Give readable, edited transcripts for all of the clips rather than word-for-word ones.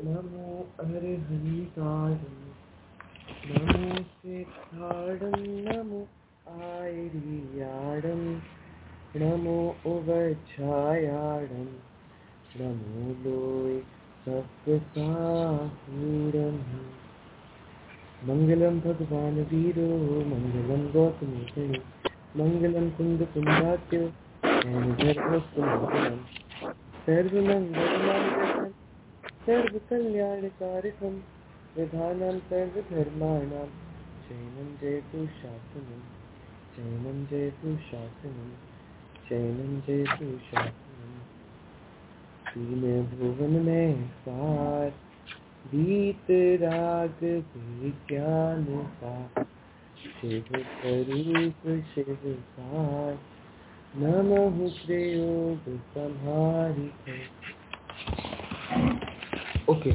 नमो अर्हन्तारं नमो सिद्धारं नमो आयर्याडं नमो उवच्छायाडं नमो लोय सप्तसाहूरं मंगलम भगवान वीरो मंगलम गौतमीतले मंगलम कुंदकुंदात्यो धर्मस्तु मंगलम सर्वमंगलमांगल्यं सर्वकल्याणकारिकं विधानं सर्वधर्माणां शरणं जयतु शासनं शरणं जयतु शासनं शरणं जयतु शासनं तीन भुवन में सार गीत राग विज्ञान का शिव स्वरूप शिव सार नमः प्रयोग संहारी ओके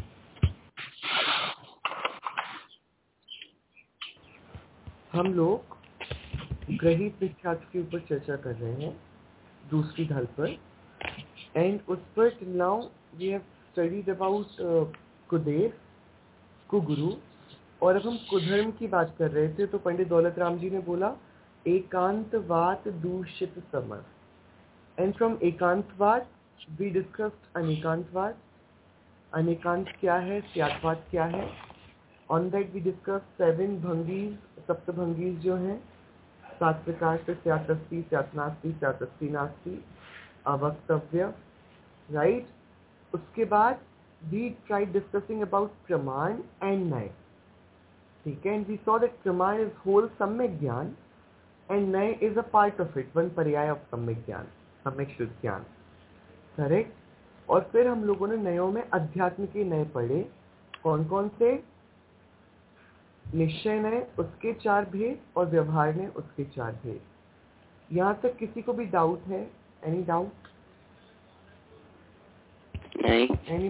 हम लोग ग्रहित विख्यात के ऊपर चर्चा कर रहे हैं दूसरी ढाल पर एंड उस पर till now we have studied about कुदेव कुगुरु और अब हम कुधर्म की बात कर रहे थे तो पंडित दौलत राम जी ने बोला एकांतवाद दूषित समर एंड फ्रॉम एकांतवाद वी डिस्कस्ड अनेकांतवाद अनेकांत क्या है स्यात्वाद क्या है ऑन दैट वी डिस्कस 7 भंगीज सप्त भंगीज जो हैं 7 प्रकार से स्यातस्ति स्यातनास्ति स्यातस्ति नास्ति अवक्तव्य राइट उसके बाद we tried discussing about praman and nay ठीक है and we saw that praman is whole सम्यक ज्ञान and nay is a part of it one पर्याय of सम्यक ज्ञान सम्यक शुद्ध ज्ञान करेक्ट और फिर हम लोगों ने नयों में अध्यात्म के नए पढ़े कौन कौन से निश्चय नए उसके 4 भेद और व्यवहार ने उसके 4 भेद यहाँ तक किसी को भी डाउट है एनी डाउट नहीं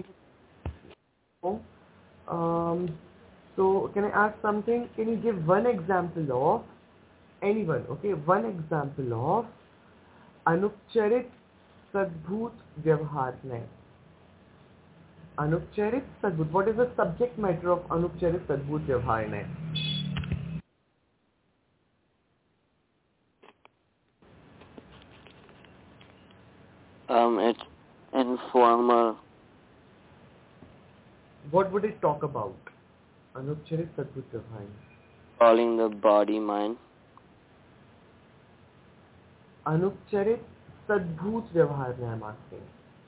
so can I ask something can you give one example of anyone okay one example of अनुपचरित सद्भूत व्यवहार में अनुपचरित सद्भूत what is the subject matter of अनुपचरित सद्भूत व्यवहार में it's informal. What would it talk about? अनुपचरित सद्भूत व्यवहार Calling the body mind. अनुपचरित सद्भूत व्यवहार में I'm asking.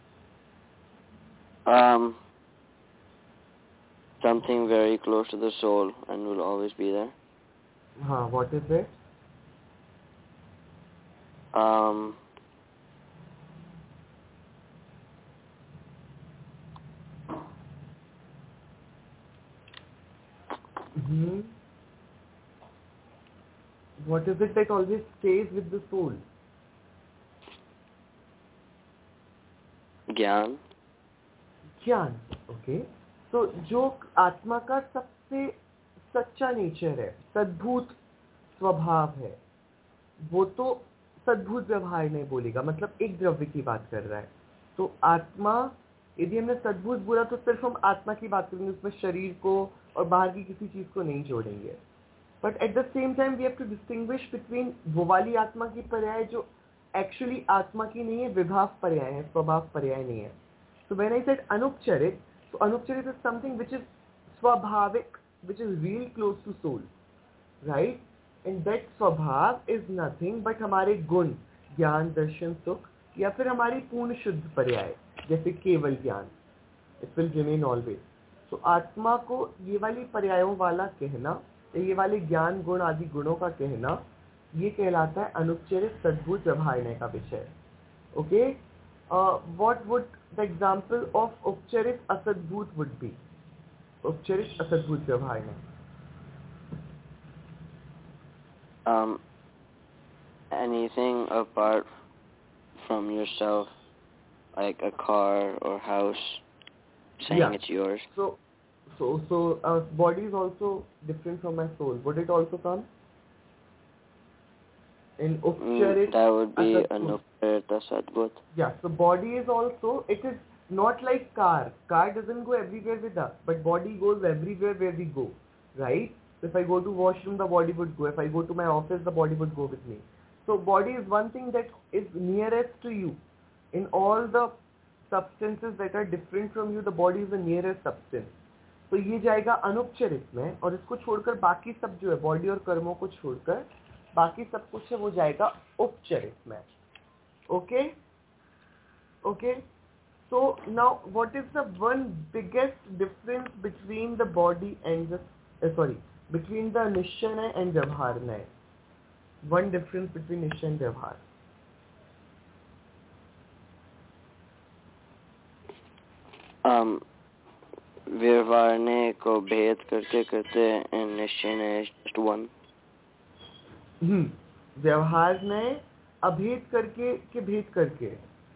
Something very close to the soul and will always be there. What is it? What is it that always stays with the soul? ज्ञान. ज्ञान, okay. तो जो आत्मा का सबसे सच्चा नेचर है, सद्भूत स्वभाव है, वो तो सद्भूत व्यवहार नहीं बोलेगा, मतलब एक द्रव्य की बात कर रहा है. तो आत्मा, यदि हमने सद्भूत बोला तो सिर्फ हम आत्मा की बात करेंगे, उसमें शरीर को और बाहर की किसी चीज को नहीं जोड़ेंगे. But at the same time we have to distinguish between वो वाली आत्मा की पर्याय जो एक्चुअली आत्मा की नहीं है, विभाव पर्याय है, स्वभाव पर्याय नहीं है. सो व्हेन आई सेड अनुपचरित, so अनुपचरित is something which is swabhavik, which is real close to soul, right? And that स्वभाव is nothing but हमारे गुण, ज्ञान, दर्शन, सुख, या फिर हमारी पूर्ण शुद्ध पर्याय, जैसे केवल ज्ञान, it will remain always. So आत्मा को ये वाली पर्यायों वाला कहना, ये वाले ज्ञान, गुण आदि गुणों का कहना, ये कहलाता है अनुपचरित सद्भूत व्यवहार का विषय. Okay? What would the example of उपचरित असद्भूत would be? उपचरित असद्भूत व्यवहार में Anything apart from yourself, like a car or house, saying it's yours. So body is also different from my soul. Would it also come in upcharit? That would be an upcharit asadbut. Yeah, so body is also, it is not like car. Car doesn't go everywhere with us, but body goes everywhere where we go, right? If I go to washroom, the body would go. If I go to my office, the body would go with me. So body is one thing that is nearest to you. In all the substances that are different from you, the body is the nearest substance. तो ये जाएगा अनुपचरित में, और इसको छोड़कर बाकी सब जो है बॉडी और कर्मों को छोड़कर बाकी सब कुछ है वो जाएगा उपचरित में. Okay okay. So now what is the one biggest difference between the body and the between the Nishanay and Vyavharnay? One difference between Nishay and Vyavhar. व्यवहारने को भेद करते करते and निश्चय just one. व्यवहारने अभेद करके के भेद करके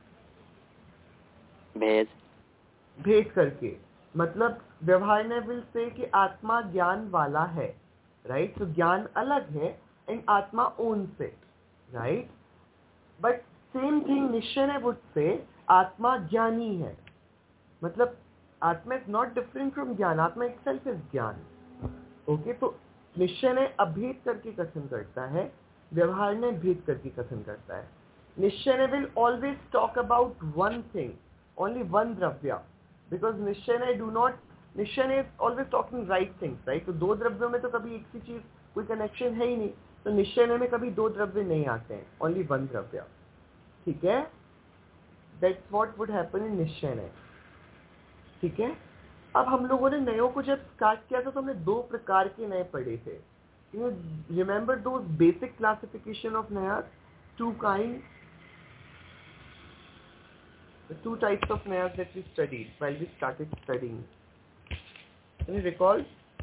भेद करके मतलब व्यवहारने विल से कि आत्मा ज्ञान वाला है, राइट? तो ज्ञान अलग है एंड आत्मा owns it, right? But same thing निश्चय वुड से आत्मा ज्ञानी है, मतलब आत्मा इज नॉट डिफरेंट फ्रॉम ज्ञान, आत्मा इटसेल्फ इज ज्ञान. ओके, तो निश्चय ने अभेद करके कथन करता है, व्यवहार ने भेद करके कथन करता है. निश्चय ने will always talk about one thing, only one dravya, because निश्चय do not, निश्चय is always talking right things, right? तो दो द्रव्यों में तो कभी एक सी चीज कोई कनेक्शन है ही नहीं, तो निश्चय में कभी दो द्रव्य नहीं आते हैं, only one द्रव्य. ठीक है, that's what would happen in निश्चय. ठीक है. अब हम लोगों ने नयों को जब स्टार्ट किया था तो हमने दो प्रकार के नए पढ़े थे. You remember those basic classification of nayas? Two kinds. The two types of nayas that we studied while we started studying. Can you recall?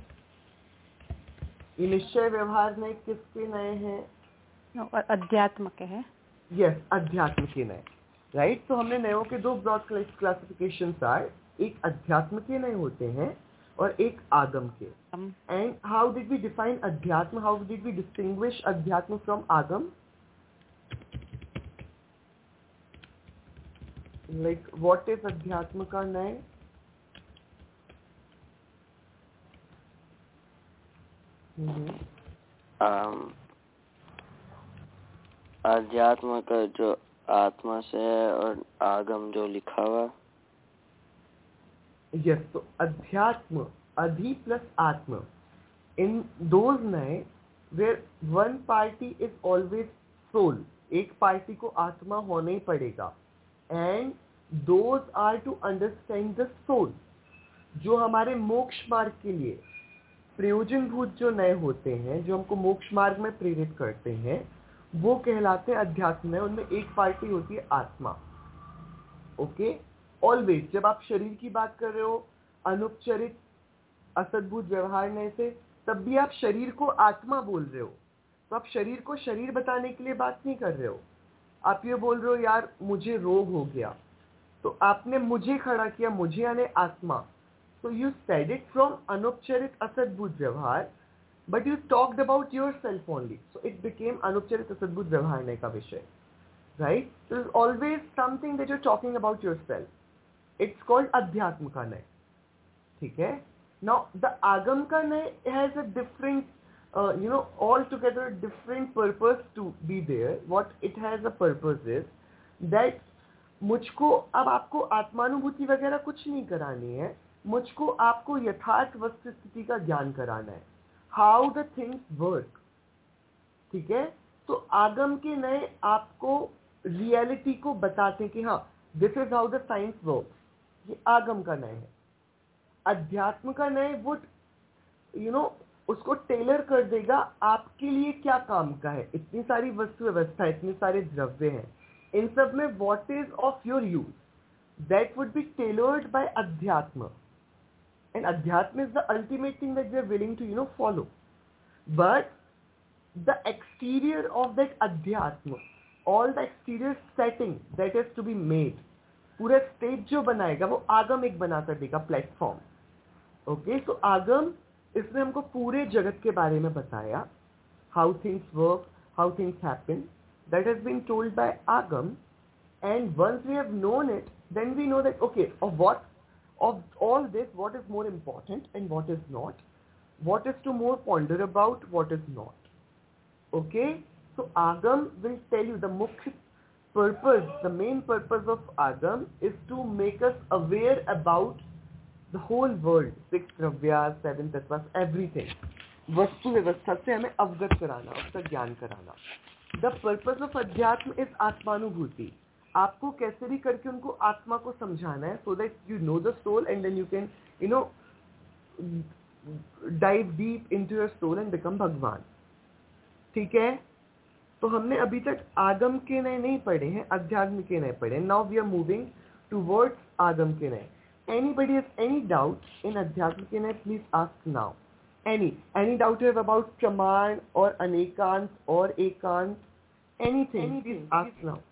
ये निश्चय व्यवहार नए किसके नए हैं? अध्यात्म के हैं. Yes, अध्यात्म के नए, राइट? तो हमने नयों के दो ब्रॉड क्लासिफिकेशंस आए, एक अध्यात्म के नए होते हैं और एक आगम के. And how did we define अध्यात्म? हाउ डिड वी डिस्टिंग्विश अध्यात्म फ्रॉम आगम? Like what is अध्यात्म का नय? अध्यात्म का जो आत्मा से है और आगम जो लिखा हुआ. यस, तो अध्यात्म, अधि प्लस आत्म, इन दोज नए where one party is always soul, एक पार्टी को आत्मा होना ही पड़ेगा. And those are to understand the soul. जो हमारे मोक्ष मार्ग के लिए प्रयोजनभूत जो नए होते हैं, जो हमको मोक्ष मार्ग में प्रेरित करते हैं, वो कहलाते हैं अध्यात्म. उनमें एक पार्टी होती है आत्मा. ओके, ऑलवेज जब आप शरीर की बात कर रहे हो अनुपचरित असद्भुत व्यवहार नए से, तब भी आप शरीर को आत्मा बोल रहे हो. तो आप शरीर को शरीर बताने के लिए बात नहीं कर रहे हो. आप ये बोल रहे हो यार मुझे रोग हो गया, तो आपने मुझे खड़ा किया, मुझे यानी आत्मा. So you said it from anupcharit asadbhut vyavhar, but you talked about yourself only. So it became anupcharit asadbhut vyavharne ka vishay, right? So there's always something that you're talking about yourself. It's called adhyatma ka nay. ठीक है. Now the agam ka nay has a different, altogether different purpose to be there. What it has a purpose is that मुझको अब आपको आत्मानुभूति वगैरह कुछ नहीं करानी है, मुझको आपको यथार्थ वस्तु स्थिति का ज्ञान कराना है, हाउ द थिंग्स वर्क. ठीक है. तो आगम के नए आपको रियलिटी को बताते हैं कि हाँ this is how the science works. ये आगम का नए है. अध्यात्म का नए वुड उसको टेलर कर देगा आपके लिए क्या काम का है. इतनी सारी वस्तु व्यवस्था, इतने सारे द्रव्य हैं, इन सब में what is of your use, that would be tailored by adhyatma. And adhyatma is the ultimate thing that we are willing to follow. But the exterior of that adhyatma, all the exterior setting that has to be made, पूरा stage जो बनाएगा वो आगम एक बना कर देगा, platform. Okay, सो आगम इसने हमको पूरे जगत के बारे में बताया, how things work, how things happen. That has been told by Agam, and once we have known it, then we know that, okay, of all this, what is more important and what is not, what is to more ponder about, what is not. Okay, so Agam will tell you the mukhya purpose, the main purpose of Agam is to make us aware about the whole world, 6 द्रव्यास, 7 तत्वास, everything. वस्तु व्यवस्था से हमें अवगत कराना, उसका ज्ञान कराना. The purpose of अध्यात्म is आत्मानुभूति. आपको कैसे भी करके उनको आत्मा को समझाना है, so that you know the soul and then you can, dive deep into your soul and become भगवान. ठीक है? तो हमने अभी तक आगम के नए नहीं पढ़े हैं, अध्यात्म के नए पढ़े हैं. Now we are moving towards आगम के नए. Anybody has any doubt in अध्यात्म के नए, please ask now. Any doubt you have about Praman or Anekant or Ekant, anything, please ask now.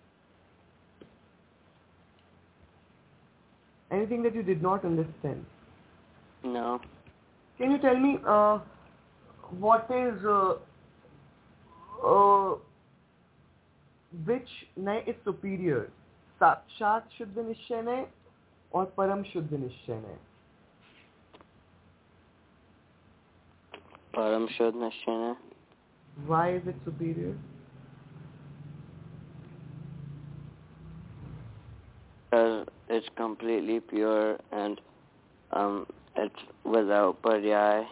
Anything that you did not understand? No. Can you tell me what is which नय is superior? साक्षात शुद्ध निश्चय नय और परम शुद्ध निश्चय नय? परम शुद्ध निश्चय नय. Why is it superior? Because it's completely pure and it's without paryay.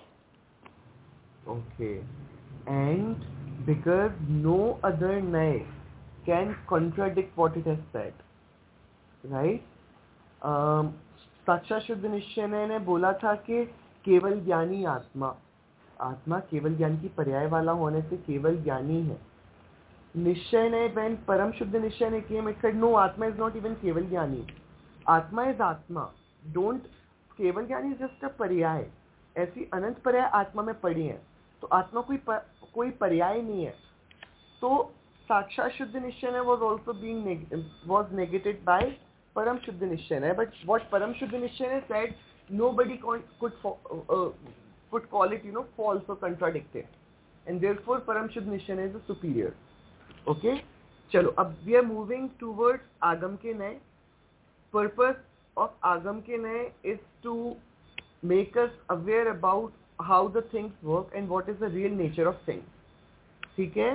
Okay, and because no other nay can contradict what it has said, right? साक्षात शुद्ध निश्चय ने बोला था कि केवल ज्ञानी आत्मा केवल ज्ञान की पर्याय वाला होने से केवल ज्ञानी है. निश्चय ने when परम शुद्ध निश्चय ने came, it said no, आत्मा is not even केवल ज्ञानी. आत्मा is आत्मा. Don't, केवल ज्ञानी is just a पर्याय. ऐसी अनंत पर्याय आत्मा में पड़ी है, तो आत्मा कोई पर्याय नहीं है. तो साक्षात शुद्ध निश्चय ने was also was negated by परम शुद्ध निश्चय ने. But what परम शुद्ध निश्चय ने said, nobody could call it false or contradicted, and therefore परम शुद्ध निश्चय ने is the superior. Okay, चलो अब we are moving towards आगम के नए. Purpose of आगम के नए is to make us aware about how the things work and what is the real nature of things. ठीक है?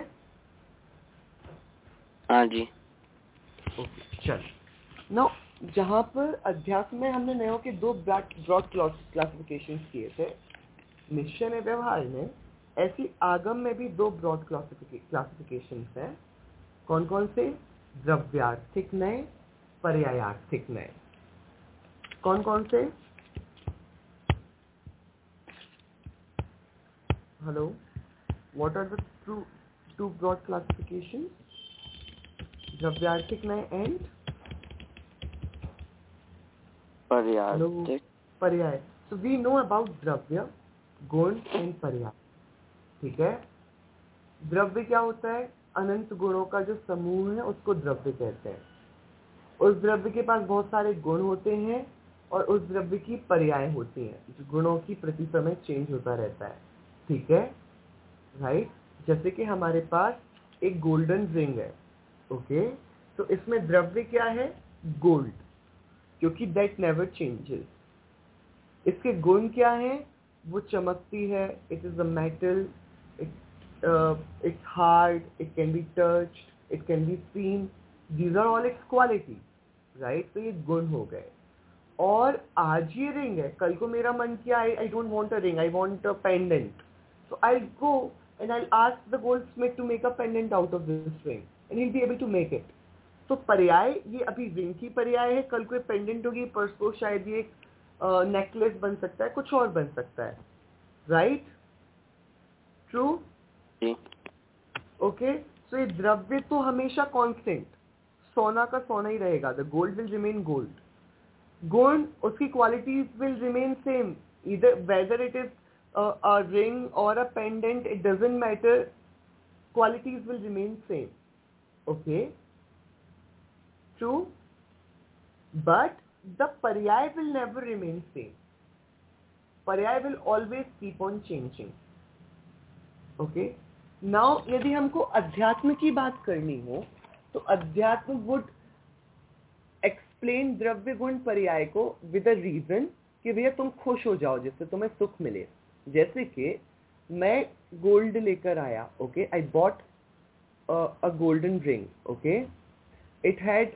हाँ जी. Okay, चल. Now जहाँ पर अध्यात्म में हमने नयों के 2 broad classifications किए थे, निश्चय ने व्यवहार में, ऐसी आगम में भी 2 ब्रॉड क्लासिफिकेशंस हैं. कौन कौन से? द्रव्यार्थिक नय, पर्यायार्थिक नय. कौन कौन से? Hello, what are the two broad classifications? द्रव्यार्थिक नय एंड पर्याय. पर्याय. So we know about द्रव्य, गुण एंड पर्याय. ठीक है? द्रव्य क्या होता है? अनंत गुणों का जो समूह है उसको द्रव्य कहते हैं. उस द्रव्य के पास बहुत सारे गुण होते हैं और उस द्रव्य की पर्याय होती हैं, जो गुणों की प्रति समय चेंज होता रहता है. ठीक है? राइट? जैसे कि हमारे पास एक गोल्डन रिंग है. ओके, तो इसमें द्रव्य क्या है? गोल्ड, क्योंकि दैट नेवर चेंजेस. इसके गुण क्या है? वो चमकती है. It is a metal. It's hard, it can be touched, it can be seen. These are all its qualities, right? तो ये गुण हो गए. और आज ये रिंग है, कल को मेरा मन किया I don't want a ring, I want a pendant. So I'll go and I'll ask the goldsmith to make a pendant out of this ring, and he'll be able to make it. तो पर्याय, ये अभी ring की पर्याय है, कल को pendant होगी, परसों शायद ये नेकलेस बन सकता है, कुछ और बन सकता है. राइट? ट्रू? ओके, सो ये द्रव्य तो हमेशा कांस्टेंट, सोना का सोना ही रहेगा. The gold will remain gold. गुण, उसकी क्वालिटीज विल रिमेन सेम, इधर whether it is a ring और a pendant, it doesn't matter, qualities will remain same. Okay, true. But the पर्याय विल नेवर रिमेन सेम. पर्याय will always keep on changing. Okay, now यदि हमको अध्यात्म की बात करनी हो तो अध्यात्म वुड एक्सप्लेन द्रव्य गुण पर्याय को विद अ रीजन कि भैया तुम खुश हो जाओ जिससे तुम्हें सुख मिले. जैसे कि मैं गोल्ड लेकर आया. Okay, I bought a golden ring. Okay, it had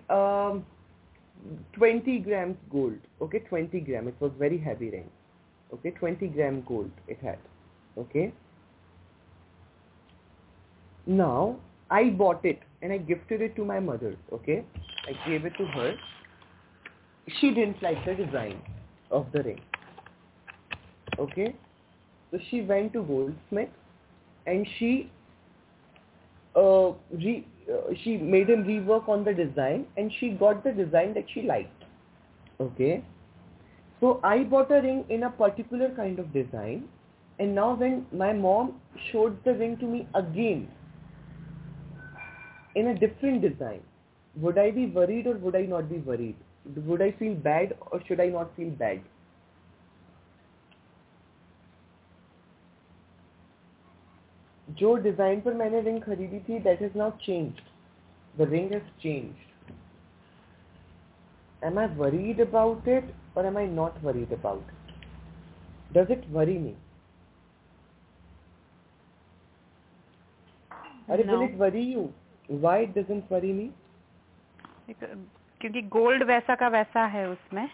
20 grams gold. Okay, 20 gram. It was very heavy ring. Okay, 20 gram gold it had. Okay, now I bought it and I gifted it to my mother. Okay, I gave it to her. She didn't like the design of the ring. Okay, so she went to goldsmith and she made him rework on the design and she got the design that she liked. Okay, so I bought a ring in a particular kind of design, and now when my mom showed the ring to me again in a different design, would I be worried or would I not be worried? Would I feel bad or should I not feel bad? जो design पर मैंने ring खरीदी थी, that has now changed. The ring has changed. Am I worried about it or am I not worried about it? Does it worry me? Or will it worry you? Why it doesn't worry me? क्योंकि gold वैसा का वैसा है उसमें.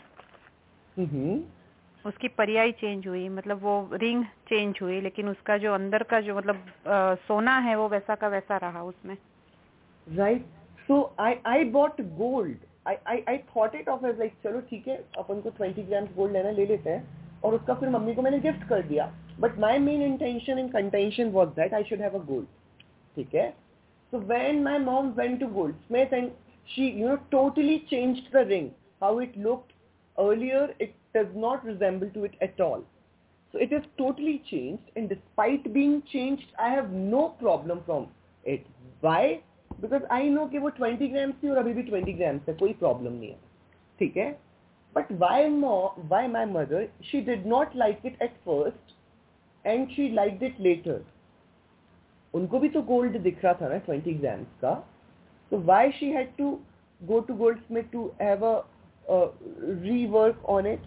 उसकी पर्याय change हुई, मतलब वो रिंग चेंज हुई, लेकिन उसका जो अंदर का जो मतलब सोना है वो वैसा का वैसा रहा उसमें. Right. So I bought gold. I thought it of as like चलो ठीक है, अपन को 20 grams गोल्ड लेना, ले लेते हैं, और उसका फिर मम्मी को मैंने गिफ्ट कर दिया. But my main intention and contention was that I should have a gold. ठीक है. So when my mom went to goldsmith and she totally changed the ring, how it looked earlier, it does not resemble to it at all. So it is totally changed, and despite being changed, I have no problem from it. Why? Because I know कि वो 20 grams थी और अभी भी 20 grams है, कोई problem नहीं है. ठीक है. But why my mother, she did not like it at first and she liked it later. उनको भी तो गोल्ड दिख रहा था ना 20 grams का. So why she had to go to goldsmith to have a rework on it?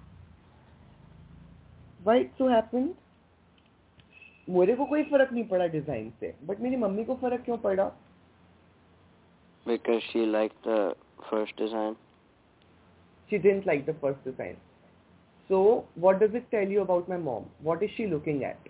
Why it so happened? मेरे को कोई फर्क नहीं पड़ा डिजाइन से, बट मेरी मम्मी को फर्क क्यों पड़ा? Because she liked the first design. She didn't like the first design. So what does it tell you about my mom? What is she looking at?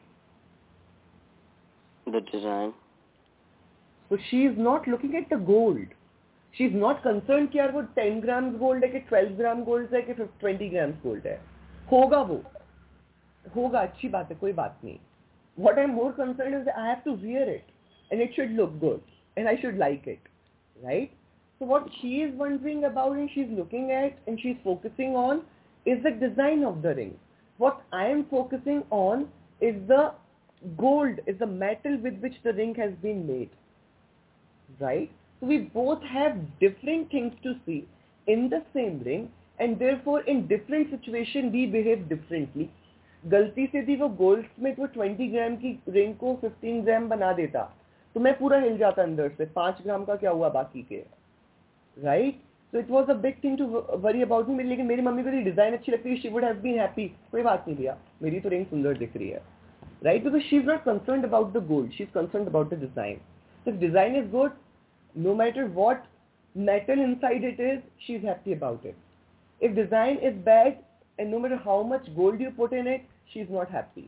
The design. So she is not looking at the gold. She is not concerned कि यार वो 10 grams gold है कि 12 grams gold है कि 20 grams gold है. होगा वो. होगा, अच्छी बात है, कोई बात नहीं. What I'm more concerned is that I have to wear it and it should look good and I should like it. Right? So what she is wondering about and she's looking at and she's focusing on is the design of the ring. What I am focusing on is the gold, is the metal with which the ring has been made. Right? So we both have different things to see in the same ring and therefore in different situation we behave differently. गलती से थी वो Goldsmith वो 20 ग्राम की ring को 15 ग्राम बना देता तो मैं पूरा हिल जाता अंदर से. 5 ग्राम का क्या हुआ बाकी के. Right. So it was a big thing to worry about me. लेकिन मेरी मम्मी को ये डिजाइन अच्छी लगती है, she would have been happy. कोई बात नहीं भैया, मेरी तो रिंग सुंदर दिख रही है. Right. Because she is not concerned about the gold, she is concerned about the design. So if design is good, no matter what metal inside it is, she's happy about it. If design is bad, and no matter how much gold you put in it, she's not happy.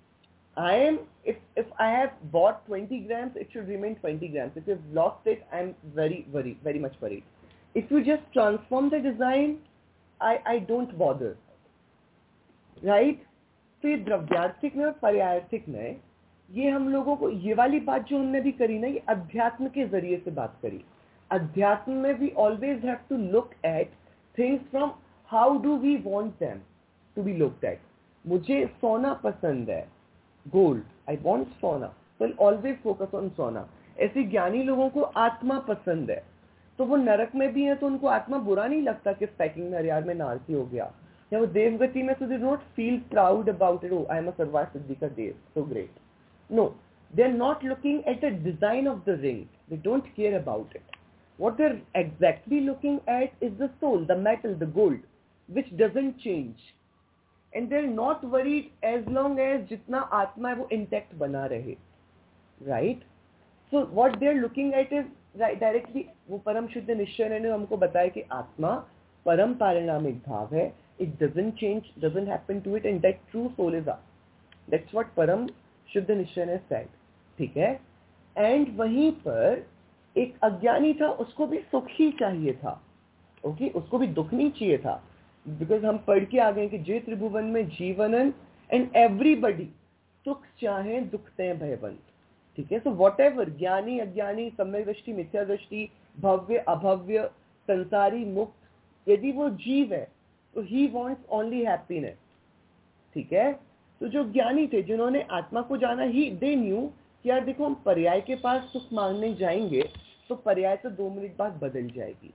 If I have bought 20 grams, it should remain 20 grams. If you've lost it, I'm very worried, very much worried. If you just transform the design, I don't bother. Right? तो ये द्रव्यार्थिक में और पर्यायार्थिक में ये हम लोगों को ये वाली बात जो हमने भी करी ना, ये अध्यात्म के जरिए से बात करी. अध्यात्म में we always have to look at things from how do we want them to be looked at. मुझे सोना पसंद है, गोल्ड, आई वांट सोना, तो ऑलवेज फोकस ऑन सोना. ऐसे ज्ञानी लोगों को आत्मा पसंद है, तो वो नरक में भी है तो उनको आत्मा बुरा नहीं लगता कि पैकिंग में यार में नारसी हो गया, या वो देवगति में तो they don't feel proud about it. Oh I am a सर्वार सिद्धि का देव, so great. No, they are not looking at the design of the ring. They don't care about it. What they're exactly looking at is the soul, the metal, the gold, which doesn't change. And they're not worried as long as जितना आत्मा है वो intact बना रहे. Right? So what they're looking at is directly, वो परम शुद्ध निश्चय ने हमको बताया कि आत्मा परम पारिणामिक भाव है. It doesn't change, doesn't happen to it, and that true soul is us. That's what परम शुद्ध निश्चय ने said. ठीक है? And वहीं पर एक अज्ञानी था, उसको भी सुख ही चाहिए था. ओके, उसको भी दुख नहीं चाहिए था. बिकॉज हम पढ़ के आ गए कि जे त्रिभुवन में जीवनन एंड एवरीबडी सुख चाहे दुखते भयवंत. ठीक है? सो वॉट एवर, ज्ञानी अज्ञानी, सम्यक दृष्टि मिथ्या दृष्टि, भव्य अभव्य, संसारी मुक्त, यदि वो जीव है तो ही वॉन्ट्स ओनली हैप्पीनेस. ठीक है? तो जो ज्ञानी थे, जिन्होंने आत्मा को जाना, ही दे न्यू कि यार देखो, हम पर्याय के पास सुख मांगने जाएंगे तो पर्याय तो 2 मिनट बाद बदल जाएगी.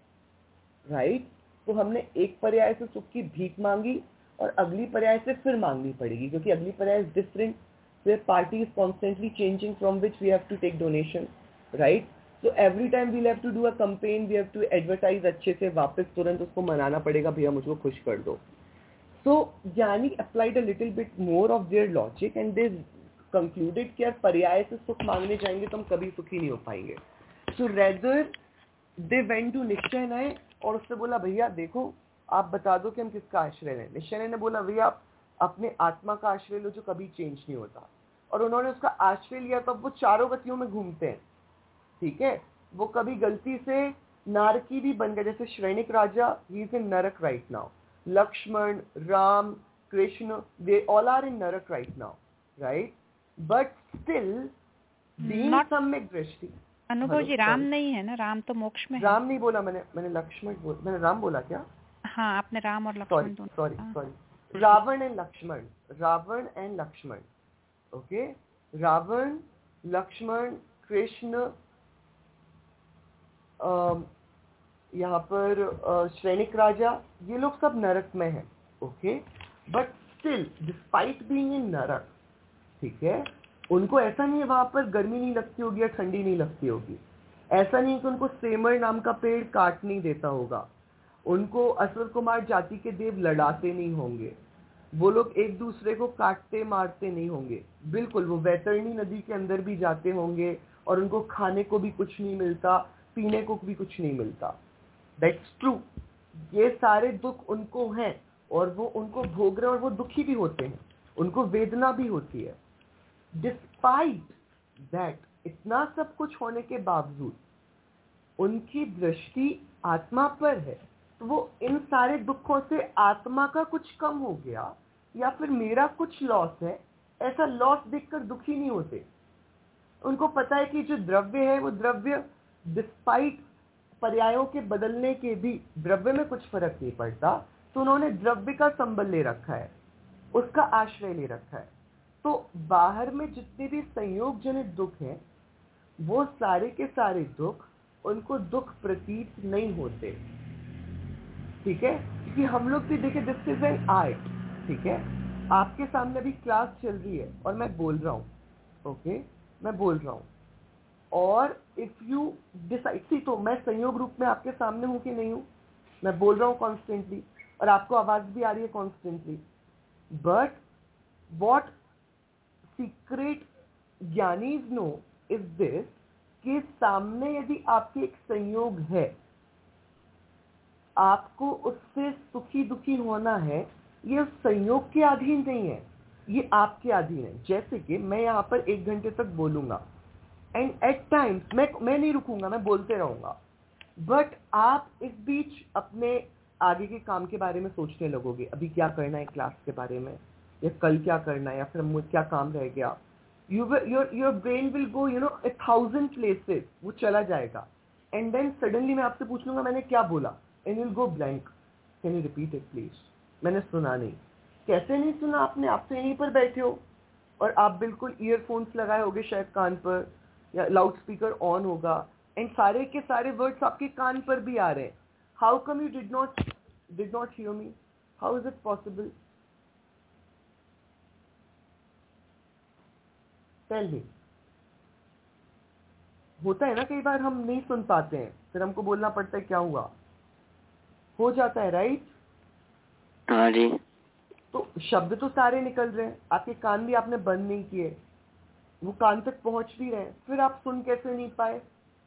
राइट? तो हमने एक पर्याय से सुख की भीख मांगी और अगली पर्याय से फिर मांगनी पड़ेगी, क्योंकि अगली पर्याय is different. Where party is constantly changing, from which we have to take donation, right? So every time we'll have to do a campaign, we have to advertise अच्छे से, वापस तुरंत उसको मनाना पड़ेगा, भैया मुझको खुश कर दो. So ज्ञानी applied a little bit more of their logic and they concluded कि यार पर्याय से सुख मांगने जाएंगे तो हम कभी सुखी नहीं हो पाएंगे. So rather they went to निश्चय नए और उससे बोला, भैया देखो आप बता दो कि हम किसका आश्रय लें. निश्चय ने बोला, भैया आप अपने आत्मा का आश्रय लो जो कभी चेंज नहीं होता. और उन्होंने उसका आश्रय लिया तो अब वो चारों गतियों में घूमते हैं. ठीक है? वो कभी गलती से नारकी भी बन गए, जैसे श्रेणिक राजा, ही इज इन नरक right now. Lakshman, Ram, Krishna, they all are in नरक right now. Right? But still being सम्यक दृष्टि. अनुभव जी, राम नहीं है ना? राम तो मोक्ष में है. राम नहीं बोला मैंने लक्ष्मण बोला. मैंने राम बोला क्या? हाँ, आपने राम और लक्ष्मण दोनों. Sorry. Ravan and Lakshman. Okay? Ravan, Lakshman, Krishna, यहाँ पर श्रेणिक राजा, ये लोग सब नरक में हैं. Okay? But still despite being in नरक, ठीक है, उनको ऐसा नहीं है वहां पर गर्मी नहीं लगती होगी या ठंडी नहीं लगती होगी. ऐसा नहीं कि उनको सेमर नाम का पेड़ काट नहीं देता होगा. उनको असुर कुमार जाति के देव लड़ाते नहीं होंगे. वो लोग एक दूसरे को काटते मारते नहीं होंगे. बिल्कुल वो वैतरणी नदी के अंदर भी जाते होंगे और उनको खाने को भी कुछ नहीं मिलता, पीने को भी कुछ नहीं मिलता. That's true. ये सारे दुख उनको हैं और वो उनको भोग रहे हैं और वो दुखी भी होते हैं, उनको वेदना भी होती है. डिस्पाइट दैट, इतना सब कुछ होने के बावजूद उनकी दृष्टि आत्मा पर है. तो वो इन सारे दुखों से आत्मा का कुछ कम हो गया या फिर मेरा कुछ लॉस है, ऐसा लॉस देखकर दुखी नहीं होते. उनको पता है कि जो द्रव्य है वो द्रव्य डिस्पाइट पर्यायों के बदलने के भी द्रव्य में कुछ फर्क नहीं पड़ता. तो उन्होंने द्रव्य का संबल ले रखा है, उसका आश्रय ले रखा है. तो बाहर में जितने भी संयोग जनित दुख हैं वो सारे के सारे दुख उनको दुख प्रतीत नहीं होते. ठीक है? क्योंकि हम लोग भी देखे, दिस इज एन आर्ट. ठीक है? आपके सामने अभी क्लास चल रही है और मैं बोल रहा हूँ. ओके? मैं बोल रहा हूँ और इफ यू डिसाइड, सी तो मैं संयोग रूप में आपके सामने हूँ कि नहीं हूँ, मैं बोल रहा हूँ कॉन्स्टेंटली और आपको आवाज भी आ रही है कॉन्स्टेंटली. बट वॉट सीक्रेट ज्ञानीज नो इज दिस, कि सामने यदि आपके एक संयोग है, आपको उससे सुखी दुखी होना है, ये उस संयोग के अधीन नहीं है, ये आपके अधीन है. जैसे कि मैं यहाँ पर 1 घंटे तक बोलूंगा एंड एट टाइम्स मैं नहीं रुकूंगा, मैं बोलते रहूंगा. बट आप इस बीच अपने आगे के काम के बारे में सोचने लगोगे, अभी क्या करना है क्लास के बारे में, या कल क्या करना है, या फिर मुझे क्या काम रह गया. your brain will go 1,000 places, वो चला जाएगा. एंड देन सडनली मैं आपसे पूछ लूंगा मैंने क्या बोला, and you'll go blank. Can you repeat it please? मैंने सुना नहीं. कैसे नहीं सुना आपने? आप तो यहीं पर बैठे हो और आप बिल्कुल ईयरफोन्स लगाए होगे शायद कान पर, या लाउड स्पीकर ऑन होगा एंड सारे के सारे वर्ड्स आपके कान पर भी आ रहे हैं. How come you did not hear me? How is it possible? Tell me. होता है ना कई बार हम नहीं सुन पाते हैं, फिर हमको बोलना पड़ता है क्या हुआ, हो जाता है राइट। हाँ जी। तो शब्द तो सारे निकल रहे हैं, आपके कान भी आपने बंद नहीं किए, वो कान तक पहुंच भी रहे हैं, फिर आप सुन कैसे नहीं पाए?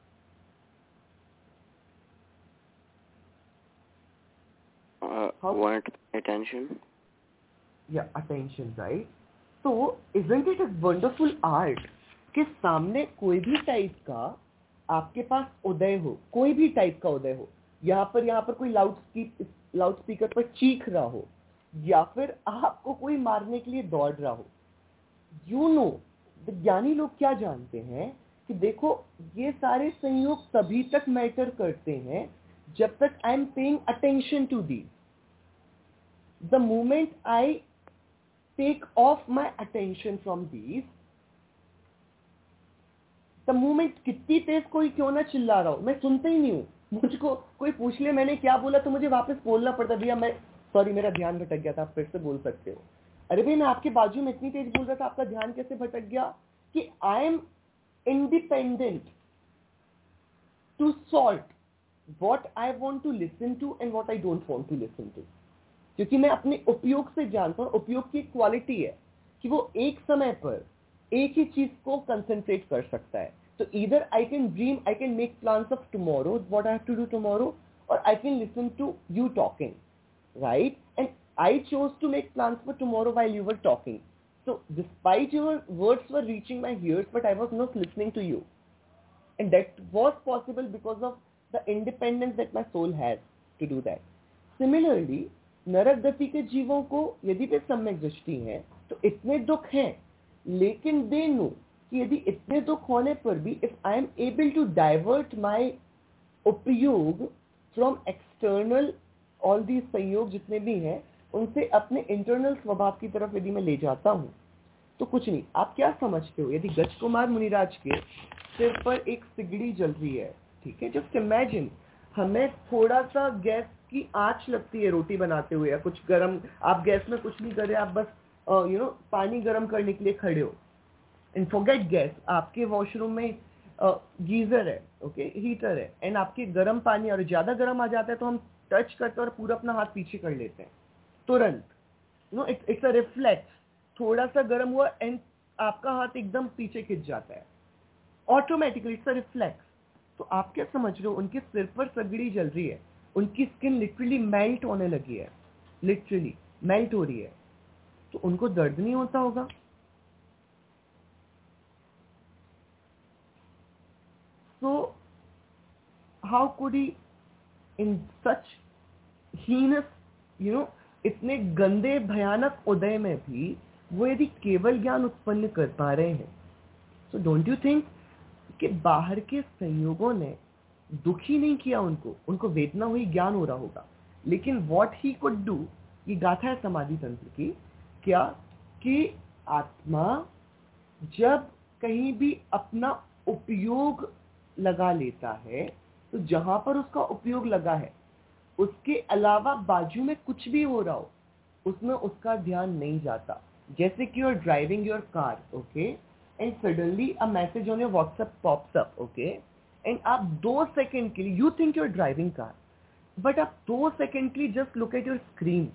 Want attention? Yeah, attention, right? तो isn't it a wonderful art कि सामने कोई भी टाइप का आपके पास उदय हो, कोई भी टाइप का उदय हो, यहाँ पर कोई लाउड स्पीकर पर चीख रहा हो, या फिर आपको कोई मारने के लिए दौड़ रहा हो, यू नो, विज्ञानी लोग क्या जानते हैं कि देखो ये सारे संयोग तभी तक मैटर करते हैं जब तक I am paying attention to the. The moment I take off my attention from these, the moment कितनी तेज कोई क्यों ना चिल्ला रहा हो, मैं सुनता ही नहीं हूं, मुझको कोई पूछ ले मैंने क्या बोला तो मुझे वापस बोलना पड़ता, भैया मैं सॉरी मेरा ध्यान भटक गया था, आप फिर से बोल सकते हो। अरे भाई मैं आपके बाजू में इतनी तेज बोल रहा था, आपका ध्यान कैसे भटक गया? कि I am independent to sort what I want to listen to and what I don't want to listen to, क्योंकि मैं अपने उपयोग से जानता हूं। उपयोग की क्वालिटी है कि वो एक समय पर एक ही चीज को कंसंट्रेट कर सकता है। तो either I can dream, I can make plans of tomorrow, what I have to do tomorrow, और I can listen to you talking, right? And I chose to make plans for tomorrow while you were talking. So despite your words were reaching my ears, but I was not listening to you. And that was possible because of the independence that my soul has to do that. Similarly, नरक गति के जीवों को यदि वे सम्यक दृष्टि हैं तो इतने दुख हैं, लेकिन they know कि यदि इतने दुख होने पर भी if I am able to divert my उपयोग from external ऑल दी संयोग जितने भी हैं उनसे अपने इंटरनल स्वभाव की तरफ यदि मैं ले जाता हूं तो कुछ नहीं। आप क्या समझते हो, यदि गज कुमार मुनिराज के सिर पर एक सिगड़ी जल रही है, ठीक है, जस्ट इमेजिन, हमें थोड़ा सा गैस की आंच लगती है रोटी बनाते हुए या कुछ गरम, आप गैस में कुछ नहीं कर रहे, आप बस पानी गर्म करने के लिए खड़े हो, एंड फॉरगेट गैस, आपके वॉशरूम में गीजर है, ओके, हीटर है, एंड आपके गर्म पानी और ज्यादा गर्म आ जाता है तो हम टच करते और पूरा अपना हाथ पीछे कर लेते हैं तुरंत, इट्स अ रिफ्लेक्स, थोड़ा सा गर्म हुआ एंड आपका हाथ एकदम पीछे खिंच जाता है ऑटोमेटिकली, इट्स अ रिफ्लेक्स। तो आप क्या समझ रहे हो, उनके सिर पर सगड़ी जल रही है, उनकी स्किन लिटरली मेल्ट होने लगी है, लिटरली मेल्ट हो रही है, तो उनको दर्द नहीं होता होगा? So how could he in such heinous, इतने गंदे भयानक उदय में भी वो यदि केवल ज्ञान उत्पन्न कर पा रहे हैं, so don't you think कि बाहर के संयोगों ने दुखी नहीं किया उनको वेदना हुई, ज्ञान हो रहा होगा, लेकिन what he could do, ये गाथा है समाधि तंत्र की, क्या कि आत्मा जब कहीं भी अपना उपयोग लगा लेता है तो जहां पर उसका उपयोग लगा है उसके अलावा बाजू में कुछ भी हो रहा हो उसमें उसका ध्यान नहीं जाता। जैसे कि you are driving your car, okay, and suddenly a message on your WhatsApp pops up, okay, and आप 2 सेकंड के लिए you think you are driving car, but आप 2 सेकंड के लिए just look at your screen,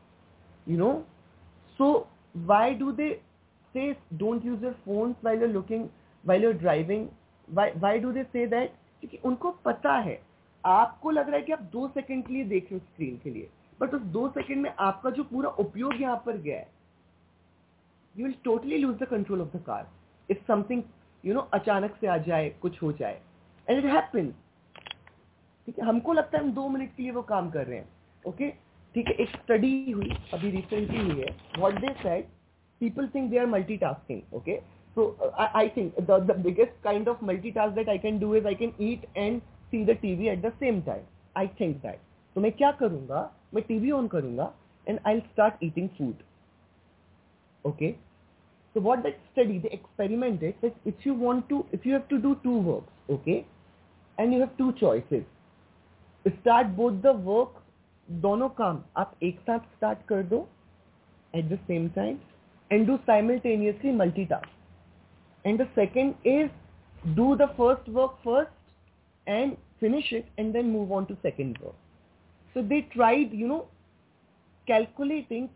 so why do they say don't use your phones while you're driving? Why do they say that? क्योंकि उनको पता है, आपको लग रहा है कि आप 2 सेकंड के लिए देख रहे हो स्क्रीन के लिए, बट उस 2 सेकंड में आपका जो पूरा उपयोग यहाँ पर गया है, you will totally lose the control of the car if something अचानक से आ जाए, कुछ हो जाए, and it happens, ठीक है, हमको लगता है हम 2 मिनट के लिए वो काम कर रहे हैं, ओके, ठीक है। एक स्टडी हुई अभी रिसेंटली हुई है, what they said, people think they are multitasking, okay, so I think the biggest kind of multitask that I can do is I can eat and see the TV at the same time, I think that, तो मैं क्या करूंगा, मैं TV on करूंगा and I will start eating food, okay. So what that study, they experimented that if you have to do 2 works, okay, and you have 2 choices, start both the work, दोनों काम आप एक साथ start कर दो at the same time and do simultaneously multitask, and the second is do the first work first and finish it and then move on to second work. So they tried, calculating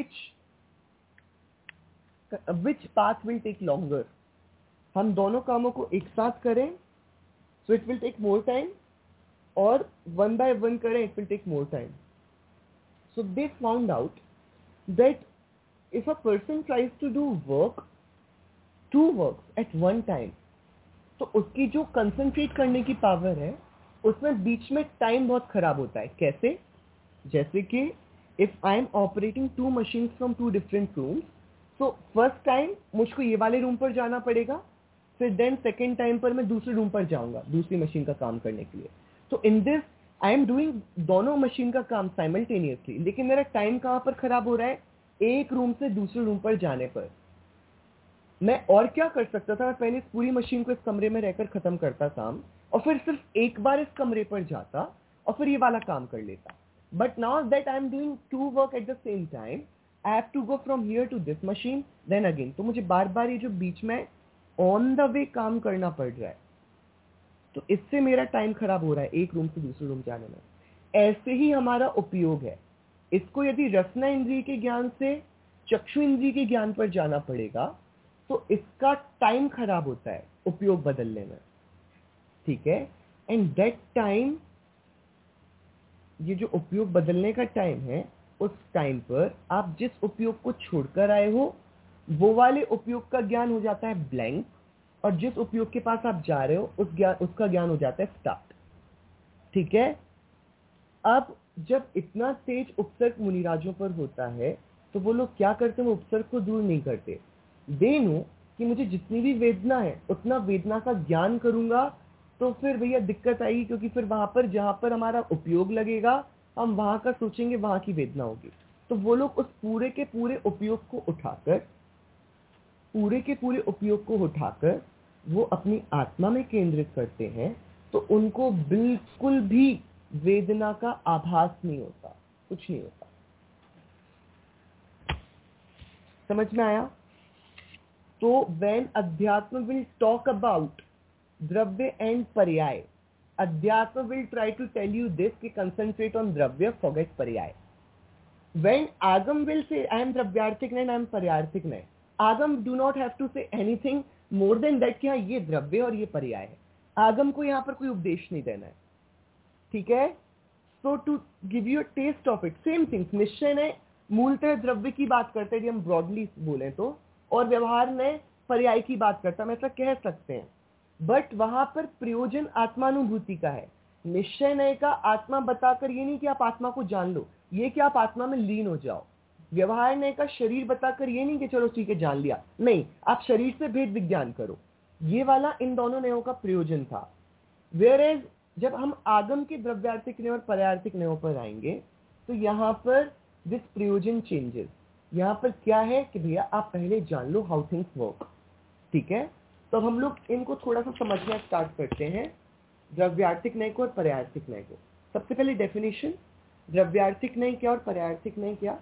which path will take longer. हम दोनों कामों को एक साथ करें, so it will take more time, और one by one करें, it will take more time. So they found out that if a person tries to do two works at one time, तो उसकी जो कंसंट्रेट करने की power है उसमें बीच में टाइम बहुत खराब होता है. कैसे? जैसे कि if I am operating 2 machines from 2 different rooms, so first time मुझको ये वाले रूम पर जाना पड़ेगा, फिर देन सेकेंड टाइम पर मैं दूसरे रूम पर जाऊंगा दूसरी मशीन का काम करने के लिए. तो in this I am doing दोनों मशीन का काम साइमल्टेनियसली, लेकिन मेरा टाइम कहाँ पर खराब हो रहा है? एक रूम से दूसरे रूम पर जाने पर. मैं और क्या कर सकता था? मैं पहले इस पूरी मशीन को इस कमरे में रहकर खत्म करता काम, और फिर सिर्फ एक बार इस कमरे पर जाता और फिर ये वाला काम कर लेता. But now that I am doing 2 work at the same time, I have to go from here to this machine then again. तो मुझे बार बार ये जो बीच में ऑन द वे काम करना पड़ रहा है, तो इससे मेरा टाइम खराब हो रहा है एक रूम से दूसरे रूम जाने में. ऐसे ही हमारा उपयोग है. इसको यदि रसना इंद्रिय के ज्ञान से चक्षु इंद्रिय के ज्ञान पर जाना पड़ेगा तो इसका टाइम खराब होता है उपयोग बदलने में. ठीक है? एंड दैट टाइम, ये जो उपयोग बदलने का टाइम है, उस टाइम पर आप जिस उपयोग को छोड़कर आए हो वो वाले उपयोग का ज्ञान हो जाता है ब्लैंक, और जिस उपयोग के पास आप जा रहे हो उसका ज्ञान हो जाता है स्टार्ट. ठीक है? अब जब इतना तेज उपसर्ग मुनिराजों पर होता है तो वो लोग क्या करते हैं? वो उपसर्ग को दूर नहीं करते. दे नो कि मुझे जितनी भी वेदना है उतना वेदना का ज्ञान करूंगा तो फिर भैया दिक्कत आएगी, क्योंकि फिर वहां पर जहां पर हमारा उपयोग लगेगा हम वहां का सोचेंगे, वहां की वेदना होगी. तो वो लोग उस पूरे के पूरे उपयोग को उठाकर वो अपनी आत्मा में केंद्रित करते हैं, तो उनको बिल्कुल भी वेदना का आभास नहीं होता, कुछ नहीं होता. समझ में आया? तो when अध्यात्म will talk about द्रव्य and पर्याय, अध्यात्म will try to tell you this कि concentrate on द्रव्य, forget पर्याय. When Agam will say I am द्रव्यार्थिक नहीं, I am पर्यार्थिक नहीं, Agam do not have to say anything more than that कि हाँ ये द्रव्य और ये पर्याय है. आगम को यहाँ पर कोई उपदेश नहीं देना है. ठीक है? So to give you a taste of it, same things. निश्चय ने मूलतः द्रव्य की बात करते हैं यदि हम ब्रॉडली बोलें तो, और व्यवहार में पर्याय की बात करता, हम ऐसा कह सकते हैं. बट वहां पर प्रयोजन आत्मानुभूति का है. निश्चय नय का आत्मा बताकर ये नहीं कि आप आत्मा को जान लो, ये कि आप आत्मा में लीन हो जाओ. व्यवहार नय का शरीर बताकर ये नहीं कि चलो ठीक है जान लिया, नहीं, आप शरीर से भेद विज्ञान करो. ये वाला इन दोनों नयों का प्रयोजन था. वेयरएज जब हम आगम के द्रव्यार्थिक नय और पर्यार्थिक नयों पर आएंगे तो यहाँ पर दिस प्रयोजन चेंजेस. यहाँ पर क्या है कि भैया आप पहले जान लो हाउ थिंग्स वर्क. ठीक है? तो हम लोग इनको थोड़ा सा समझना स्टार्ट करते हैं, द्रव्यार्थिक नय को और पर्यार्थिक नय को. सबसे पहले डेफिनेशन, द्रव्यार्थिक नय क्या और पर्यार्थिक नय क्या?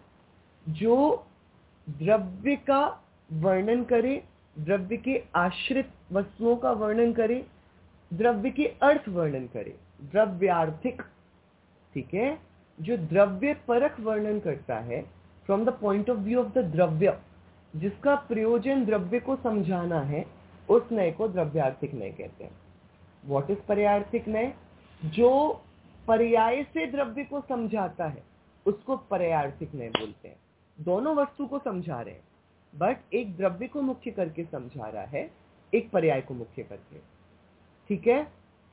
जो द्रव्य का वर्णन करे, द्रव्य के आश्रित वस्तुओं का वर्णन करे, द्रव्य के अर्थ वर्णन करे, द्रव्यार्थिक. ठीक है? जो द्रव्य परक वर्णन करता है from the point of view of the द्रव्य, जिसका प्रयोजन द्रव्य को समझाना है, उस नय को द्रव्यार्थिक नय कहते हैं. व्हाट इज पर्यार्थिक नय? जो पर्याय से द्रव्य को समझाता है उसको पर्यार्थिक नय बोलते हैं. दोनों वस्तु को समझा रहे हैं, बट एक द्रव्य को मुख्य करके समझा रहा है, एक पर्याय को मुख्य करके. ठीक है?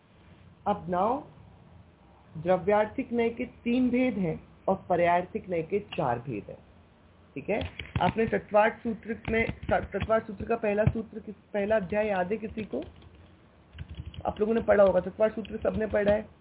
अब नाउ द्रव्यार्थिक नय के 3 भेद हैं और पर्यार्थिक नय के 4 भेद हैं. ठीक है? आपने तत्वार्थ सूत्र का पहला सूत्र, पहला अध्याय याद है किसी को? आप लोगों ने पढ़ा होगा. तत्वार्थ सूत्र सबने पढ़ा है?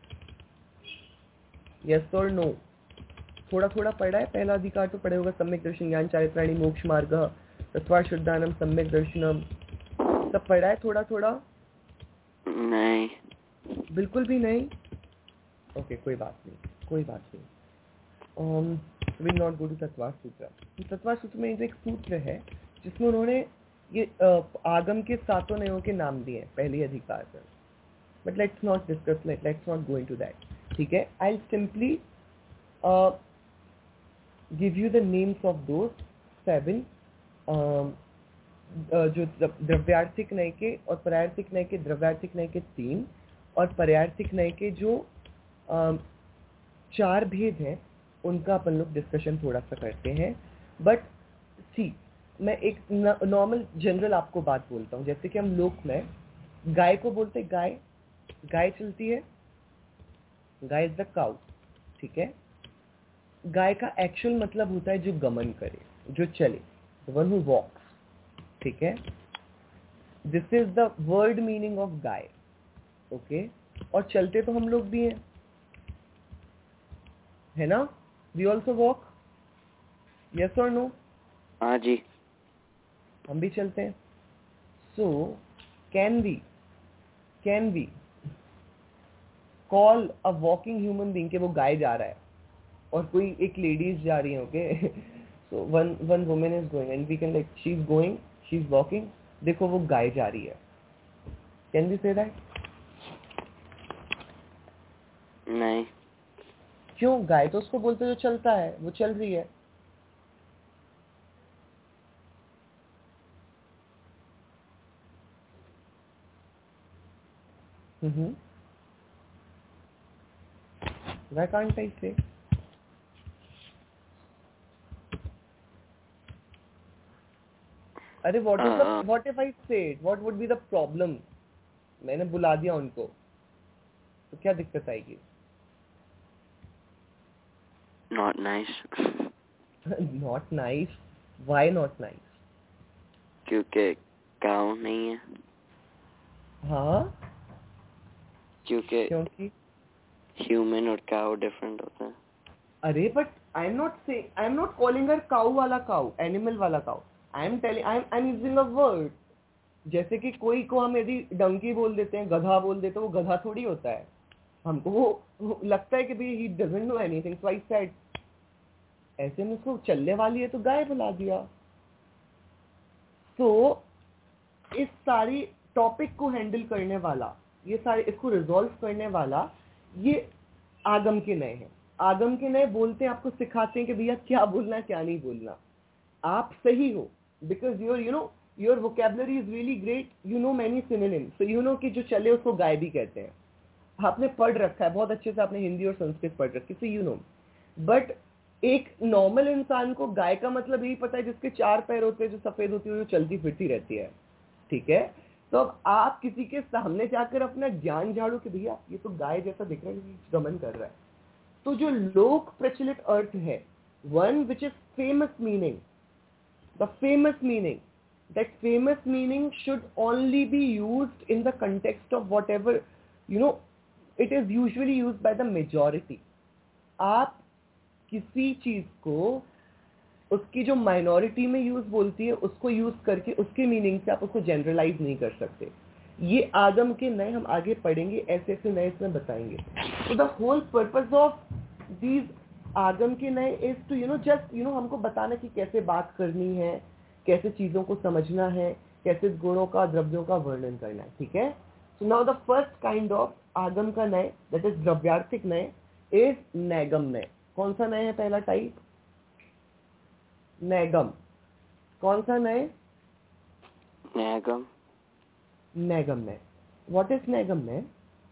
यस और नो? थोड़ा थोड़ा पढ़ा है. पहला अधिकार तो पढ़े होगा, सम्यक दर्शन ज्ञान चारित्राणि मोक्ष मार्ग, तत्वार्थ शुद्धानम, सम्यक दर्शनम, सब पढ़ा है थोड़ा थोड़ा? नहीं, बिल्कुल भी नहीं. ओके, कोई बात नहीं. विल नॉट गो टू तत्वार्थ सूत्र. तत्वार्थ सूत्र में एक सूत्र है जिसमें उन्होंने ये आगम के 7 नयों के नाम दिए पहले अधिकार पर. but let's not discuss, let's not go into that. ठीक है, I'll simply give you the names of those 7 जो द्रव्यार्थिक नय के और परार्थिक नय के, द्रव्यार्थिक नय के 3 और परार्थिक नय के जो 4 भेद हैं उनका अपन लोग डिस्कशन थोड़ा सा करते हैं. बट सी, मैं एक नॉर्मल जनरल आपको बात बोलता हूँ. जैसे कि हम लोक में गाय को बोलते गाय, गाय चलती है, गाय इज द काउ. ठीक है, गाय का एक्चुअल मतलब होता है जो गमन करे, जो चले, the one who walks. ठीक है, this is the word meaning of गाय. ओके, और चलते तो हम लोग भी हैं, है ना? वी ऑल्सो वॉक, यस और नो? हाँ जी. हम भी चलते हैं. So can we call a walking human being के वो गाय जा रहा है और कोई एक लेडीज जा रही है. Okay, so one women is going and we can like she is going, she is walking, देखो वो गाय जा रही है. Can we say that? नहीं. क्यों? गाय तो उसको बोलते जो चलता है, वो चल रही है. Why can't I say? अरे what if I said? What would be the problem? मैंने बुला दिया उनको, तो क्या दिक्कत आएगी? Not nice. Not nice? Why not nice? क्योंकि काउ नहीं है. हाँ, क्योंकि ह्यूमन और काउ डिफरेंट होता है. अरे but I am not calling her cow वाला काउ, एनिमल वाला cow. I am using a word. जैसे कि कोई को हम यदि डंकी बोल देते हैं, गधा बोल देते हैं, वो गधा थोड़ी होता है. हमको वो लगता है कि भाई he doesn't know anything, so I said. ऐसे में उसको चलने वाली है तो गाय बुला दिया. तो इस सारी टॉपिक को हैंडल करने वाला, ये सारे इसको रिजॉल्व करने वाला, ये आगम के नए हैं. आगम के नए बोलते हैं, आपको सिखाते हैं कि भैया क्या बोलना क्या नहीं बोलना. आप सही हो because your vocabulary is really great, you know many synonyms. So you know कि जो चले उसको गाय भी कहते हैं. आपने पढ़ रखा है बहुत अच्छे से, आपने हिंदी और संस्कृत पढ़ रखी, सो यू नो. बट एक नॉर्मल इंसान को गाय का मतलब यही पता है जिसके 4 पैर होते हैं, जो सफेद होती है, जो चलती फिरती रहती है. ठीक है, तो अब आप किसी के सामने जाकर अपना ज्ञान झाड़ो कि भैया ये तो गाय जैसा दिख रहा है, गमन कर रहा है. तो जो लोक प्रचलित अर्थ है, one which is famous meaning, the famous meaning, that famous meaning should only be used in the context of whatever it is usually used by the majority. आप किसी चीज को उसकी जो माइनॉरिटी में यूज बोलती है उसको यूज करके उसके मीनिंग से आप उसको जनरलाइज नहीं कर सकते. ये आगम के नए हम आगे पढ़ेंगे, ऐसे ऐसे नए इसमें बताएंगे. तो the whole purpose of these आगम के नए इज टू जस्ट हमको बताना कि कैसे बात करनी है, कैसे चीजों को समझना है, कैसे गुणों का, द्रव्यों का वर्णन करना है. ठीक है, so now the first kind of आगम का नय, दैट इज द्रव्यार्थिक नय, इज नैगम नय. कौन सा नय है? पहला टाइप नैगम. कौन सा नय? नैगम. नैगम नय. व्हाट इज नैगम नय?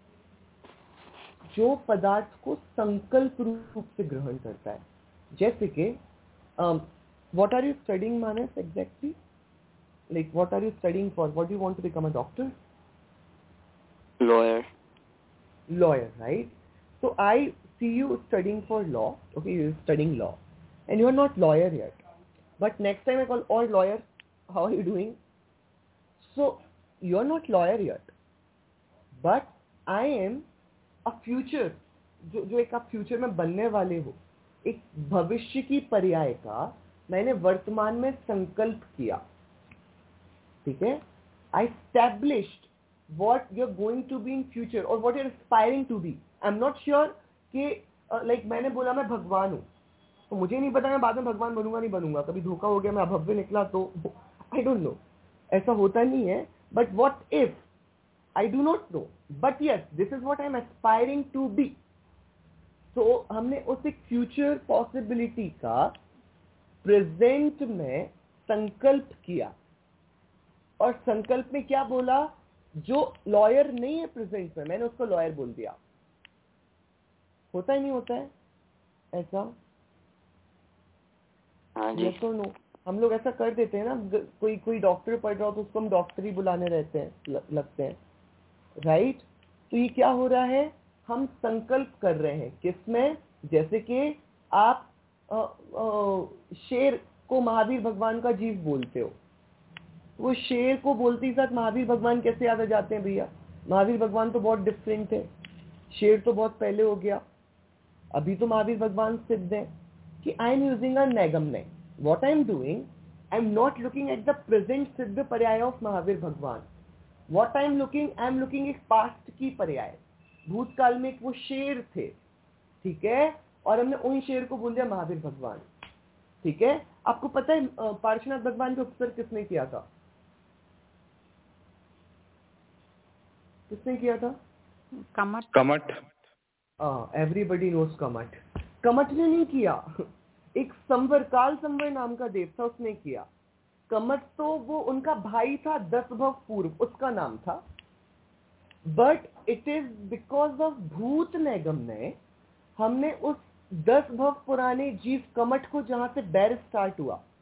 जो पदार्थ को संकल्प रूप से ग्रहण करता है. जैसे कि what are you studying, Manas, exactly? Like what are you studying for? What do you want to become, a doctor? Lawyer. Lawyer, right? So I see you studying for law. Okay, you're studying law and you're not lawyer yet, but next time I call all lawyers, how are you doing? So you're not lawyer yet, but I am a future, जो एक आप future में बनने वाले हो, एक भविष्य की पर्याय का मैंने वर्तमान में संकल्प किया. ठीक है, I established what you are going to be in future और what you are aspiring to be. I am not sure कि लाइक मैंने बोला मैं भगवान हूं, तो मुझे नहीं पता मैं बाद में भगवान बनूंगा नहीं बनूंगा, कभी धोखा हो गया, मैं अभव्य निकला तो आई डोंट नो, ऐसा होता नहीं है. But what if I do not know, but yes, this is what I am aspiring to be. So हमने उस एक फ्यूचर पॉसिबिलिटी का प्रेजेंट में संकल्प किया, और संकल्प में क्या बोला? जो लॉयर नहीं है प्रेजेंट में, मैंने उसको लॉयर बोल दिया। होता ही नहीं होता है ऐसा? हाँ जी। तो नो, हम लोग ऐसा कर देते हैं ना, कोई डॉक्टर पढ़ रहा हो तो उसको हम डॉक्टर ही बुलाने रहते हैं, लगते हैं, राइट? तो ये क्या हो रहा है? हम संकल्प कर रहे हैं किसमें? जैसे कि आप शेर को महावीर भगवान का जीव बोलते हो, वो शेर को बोलते ही साथ महावीर भगवान कैसे याद आ जाते हैं भैया? महावीर भगवान तो बहुत डिफरेंट है, शेर तो बहुत पहले हो गया, अभी तो महावीर भगवान सिद्ध है। कि आई एम यूजिंग अ नैगम्य। What I am doing, I am not looking at the present सिद्ध पर्याय ऑफ महावीर भगवान। व्हाट आई एम लुकिंग एक पास्ट की पर्याय। भूतकाल में एक वो शेर थे, ठीक है, और हमने उन शेर को बोल दिया महावीर भगवान, ठीक है। आपको पता है पार्श्वनाथ भगवान का उपसर्ग किसने किया था? किसने किया था? कमट। Everybody knows कमट। कमट ने नहीं किया, एक संवर, काल संवर नाम का देव था, उसने किया। कमट तो वो उनका भाई था 10 भव पूर्व, उसका नाम था। But it is because of भूत नैगम्य हमने उस 10 भव पुराने जीव कमट को जहां से बैर स्टार्ट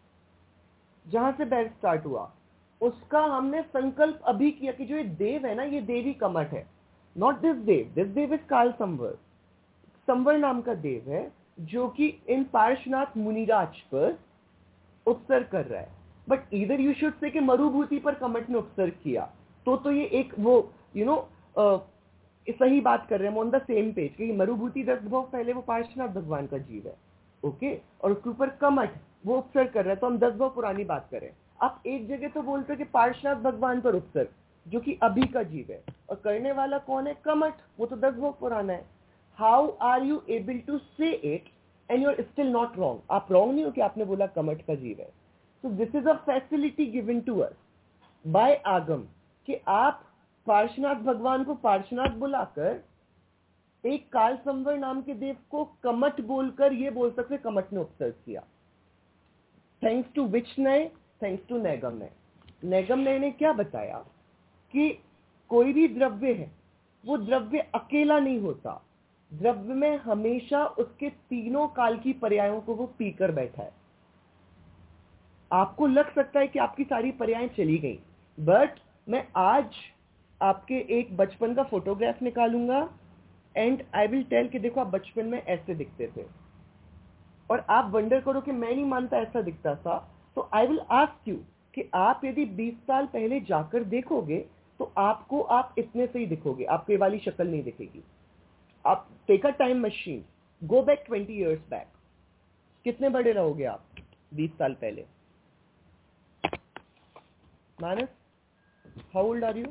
हुआ, उसका हमने संकल्प अभी किया कि जो ये देव है ना, ये देवी कमट है, नॉट दिस देव इज काल संवर। संवर नाम का देव है जो कि इन पार्श्वनाथ मुनिराज पर उपसर्ग कर रहा है। बट इधर यू शुड से कि मरुभूति पर कमट ने उपसर्ग किया, तो ये एक वो सही बात कर रहे हैं, ऑन द सेम पेज, कि मरुभूति 10 भव पहले वो पार्श्वनाथ भगवान का जीव है, ओके, और उसके ऊपर कमट वो उपसर्ग कर रहा है, तो हम 10 भव पुरानी बात करें। आप एक जगह तो बोलते हो कि पार्श्वनाथ भगवान पर उपसर्ग, जो कि अभी का जीव है, और करने वाला कौन है? कमट, वो तो 10 भव पुराना है। How are you able to say it and you are still not wrong? आप रॉन्ग नहीं हो कि आपने बोला कमट का जीव है। So this is a facility given to us by आगम, कि आप पार्श्वनाथ भगवान को पार्श्वनाथ बुलाकर एक काल संवर नाम के देव को कमट बोलकर ये बोल सकते कमट ने उपसर्ग किया। थैंक्स टू विच नय? Thanks to नैगम्य। नैगम्य ने क्या बताया कि कोई भी द्रव्य है, वो द्रव्य अकेला नहीं होता, द्रव्य में हमेशा उसके तीनों काल की पर्यायों को वो पीकर बैठा है। आपको लग सकता है कि आपकी सारी पर्यायें चली गई, बट मैं आज आपके एक बचपन का फोटोग्राफ निकालूंगा एंड आई विल टेल कि देखो आप बचपन में ऐसे दिखते थे, और आप वंडर करो कि मैं नहीं मानता ऐसा दिखता था। तो आई विल आस्क यू कि आप यदि 20 साल पहले जाकर देखोगे तो आपको आप इतने से ही दिखोगे, आपको ये वाली शक्ल नहीं दिखेगी। आप take a time machine, go back 20 years back, कितने बड़े रहोगे आप 20 साल पहले? Manas, how old are you?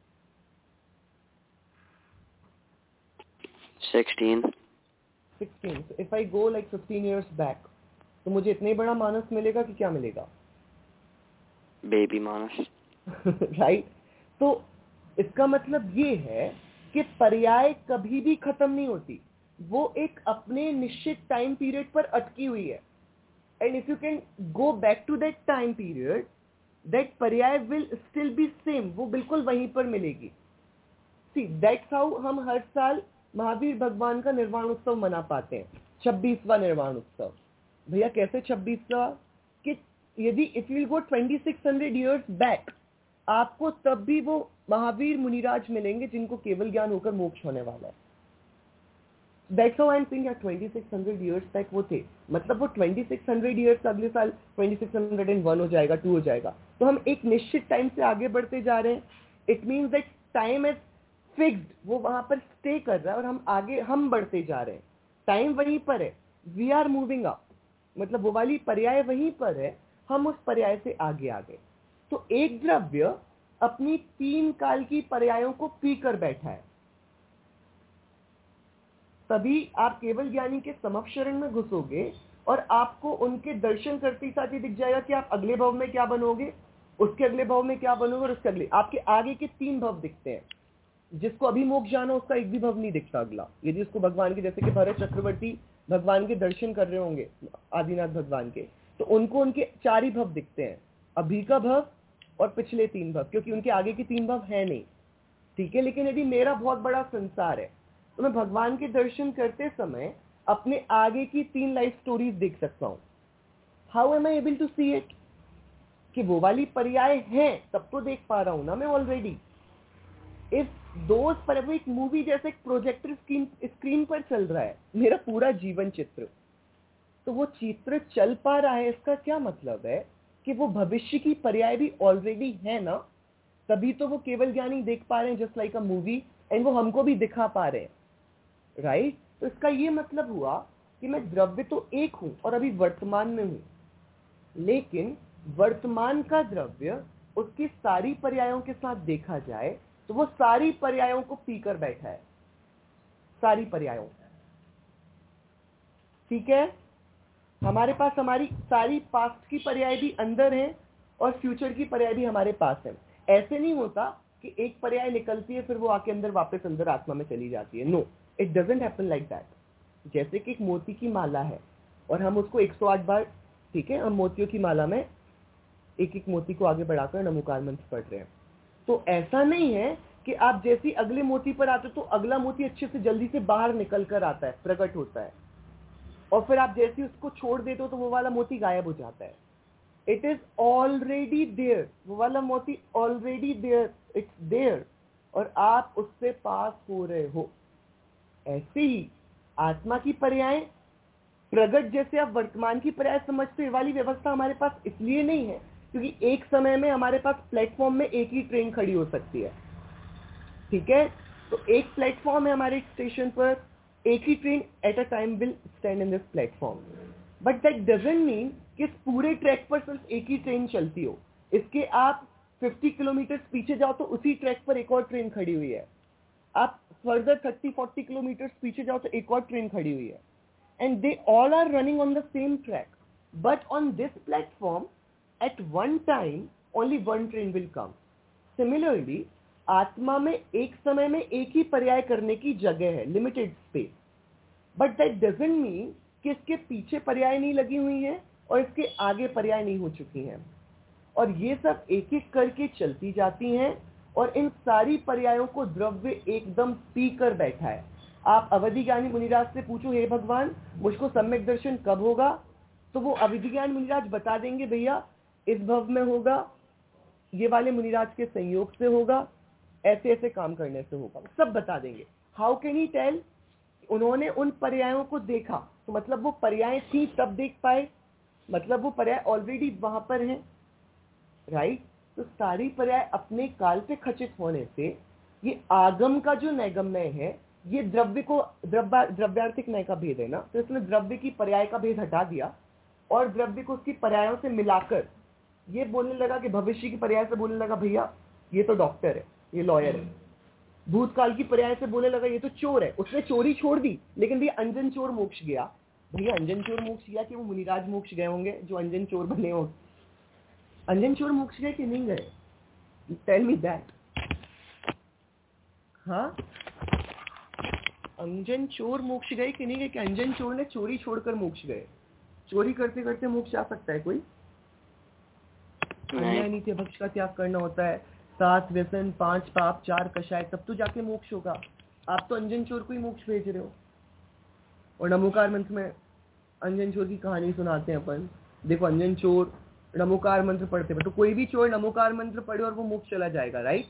16. So if I go like 15 years back, तो मुझे इतने बड़ा मानस मिलेगा कि क्या मिलेगा? बेबी मानस। राइट? तो इसका मतलब ये है कि पर्याय कभी भी खत्म नहीं होती, वो एक अपने निश्चित टाइम पीरियड पर अटकी हुई है। And if you can go back to that time period, that पर्याय विल स्टिल बी सेम, वो बिल्कुल वहीं पर मिलेगी। सी दैट्स हाउ हम हर साल महावीर भगवान का निर्वाण उत्सव मना पाते हैं, 26वां निर्वाण उत्सव। भैया कैसे 26वां? कि यदि if will go 2600 years back, आपको तब भी वो महावीर मुनिराज मिलेंगे जिनको केवल ज्ञान होकर मोक्ष होने वाला है। That's how I'm saying that 2600 years back वो थे, मतलब वो 2600 years अगले साल 2601 हो जाएगा, 2 हो जाएगा। तो हम एक निश्चित टाइम से आगे बढ़ते जा रहे हैं। It means that time is fixed, वो वहां पर स्टे कर रहा है और हम आगे हम बढ़ते जा रहे हैं। टाइम वहीं पर है, वी आर मूविंग अप, मतलब वो वाली पर्याय वहीं पर है, हम उस पर्याय से आगे आ गए। तो एक द्रव्य अपनी 3 काल की पर्यायों को पीकर बैठा है, तभी आप केवल ज्ञानी के समक्षरण में घुसोगे और आपको उनके दर्शन करते ही साथ ही दिख जाएगा कि आप अगले भव में क्या बनोगे, उसके अगले भव में क्या बनोगे, और उसके अगले, आपके आगे के 3 भव दिखते हैं। जिसको अभी मोक्ष जाना उसका एक भी भव नहीं दिखता अगला। यदि उसको भगवान के, जैसे कि भरत चक्रवर्ती भगवान के दर्शन कर रहे होंगे आदिनाथ भगवान के, तो उनको उनके 4 ही भव दिखते हैं, अभी का भव और पिछले 3 भव, क्योंकि उनके आगे के 3 भव है नहीं। ठीक है, लेकिन यदि मेरा बहुत बड़ा संसार है तो मैं भगवान के दर्शन करते समय अपने आगे की 3 लाइफ स्टोरीज देख सकता हूँ। How am I able to see it? कि वो वाली पर्याय है तब तो देख पा रहा हूं ना मैं ऑलरेडी। इफ दोस पर एक मूवी जैसे प्रोजेक्टर स्क्रीन पर चल रहा है मेरा पूरा जीवन चित्र, तो वो चित्र चल पा रहा है, इसका क्या मतलब है कि वो भविष्य की पर्याय भी ऑलरेडी है ना, तभी तो वो केवल ज्ञानी देख पा रहे हैं just like a movie, and वो हमको भी दिखा पा रहे हैं, राइट? तो इसका ये मतलब हुआ कि मैं द्रव्य तो एक हूं और अभी वर्तमान में हूं, लेकिन वर्तमान का द्रव्य उसकी सारी पर्यायों के साथ देखा जाए तो वो सारी पर्यायों को पीकर बैठा है, सारी पर्यायों। ठीक है, हमारे पास हमारी सारी पास्ट की पर्याय भी अंदर है और फ्यूचर की पर्याय भी हमारे पास है। ऐसे नहीं होता कि एक पर्याय निकलती है फिर वो आके अंदर वापस अंदर आत्मा में चली जाती है। No, it doesn't happen like that. जैसे कि एक मोती की माला है और हम उसको 108 बार, ठीक है, हम मोतियों की माला में एक एक मोती को आगे बढ़ाकर नमोकार मंत्र पढ़ रहे हैं, तो ऐसा नहीं है कि आप जैसी अगले मोती पर आते तो अगला मोती अच्छे से जल्दी से बाहर निकल कर आता है, प्रकट होता है, और फिर आप जैसे उसको छोड़ देते हो तो वो वाला मोती गायब हो जाता है। इट इज ऑलरेडी देयर, वो वाला मोती ऑलरेडी देयर, इट्स देयर, और आप उससे पास हो रहे हो। ऐसे ही आत्मा की पर्याय प्रगट, जैसे आप वर्तमान की पर्याय समझते, ये वाली व्यवस्था हमारे पास इसलिए नहीं है क्योंकि एक समय में हमारे पास प्लेटफॉर्म में एक ही ट्रेन खड़ी हो सकती है। ठीक है, तो एक प्लेटफॉर्म है हमारे स्टेशन पर, एक ही train at a time will stand in this platform, but that doesn't mean कि इस पूरे ट्रैक पर सिर्फ एक ही ट्रेन चलती हो। इसके आप 50 किलोमीटर पीछे जाओ तो उसी ट्रैक पर एक और ट्रेन खड़ी हुई है, आप फर्दर 30-40 किलोमीटर पीछे जाओ तो एक और ट्रेन खड़ी हुई है, and they all are running on the same track, but on this platform at one time only one train will come. Similarly, आत्मा में एक समय में एक ही पर्याय करने की जगह है, limited space, but that doesn't mean कि इसके पीछे पर्याय नहीं लगी हुई है और इसके आगे पर्याय नहीं हो चुकी हैं, और ये सब एक एक करके चलती जाती हैं, और इन सारी पर्यायों को द्रव्य एकदम पी कर बैठा है। आप अवधि ज्ञानी मुनिराज से पूछो, हे भगवान मुझको सम्यक दर्शन कब होगा, तो वो अवधि ज्ञानी मुनिराज बता देंगे, भैया इस भव में होगा, ये वाले मुनिराज के संयोग से होगा, ऐसे ऐसे काम करने से होगा, सब बता देंगे। How can he tell? उन्होंने उन पर्यायों को देखा, तो मतलब वो पर्याय थी तब देख पाए, मतलब वो पर्याय ऑलरेडी वहां पर है, राइट? तो सारी पर्याय अपने काल से खचित होने से ये आगम का जो नैगम्य है, ये द्रव्य को द्रव्यार्थिक नय का भेद है ना, तो इसने द्रव्य की पर्याय का भेद हटा दिया और द्रव्य को उसकी पर्यायों से मिलाकर ये बोलने लगा कि भविष्य की पर्याय से बोलने लगा, भैया ये तो डॉक्टर है, ये लॉयर है। भूतकाल की पर्याय से बोलने लगा, ये तो चोर है, उसने चोरी छोड़ दी, लेकिन भैया अंजन चोर मोक्ष गया। भैया अंजन चोर मोक्ष गया कि वो मुनिराज मोक्ष गए होंगे जो अंजन चोर बने हो? अंजन चोर मोक्ष गए कि नहीं गए? Tell me that. हाँ, अंजन चोर मोक्ष गए कि नहीं गए? कि अंजन चोर ने चोरी छोड़कर मोक्ष गए? चोरी करते करते मोक्ष जा सकता है कोई? अन्याय नीति भक्ष का त्याग करना होता है, 7 व्यसन, 5 पाप, 4 कषाय, तब तो जाके मोक्ष होगा। आप तो अंजन चोर को ही मोक्ष भेज रहे हो। और नमोकार मंत्र में अंजन चोर की कहानी सुनाते हैं अपन, देखो अंजन चोर नमोकार मंत्र पढ़ते हैं, तो कोई भी चोर नमोकार मंत्र पढ़े और वो मोक्ष चला जाएगा, राइट?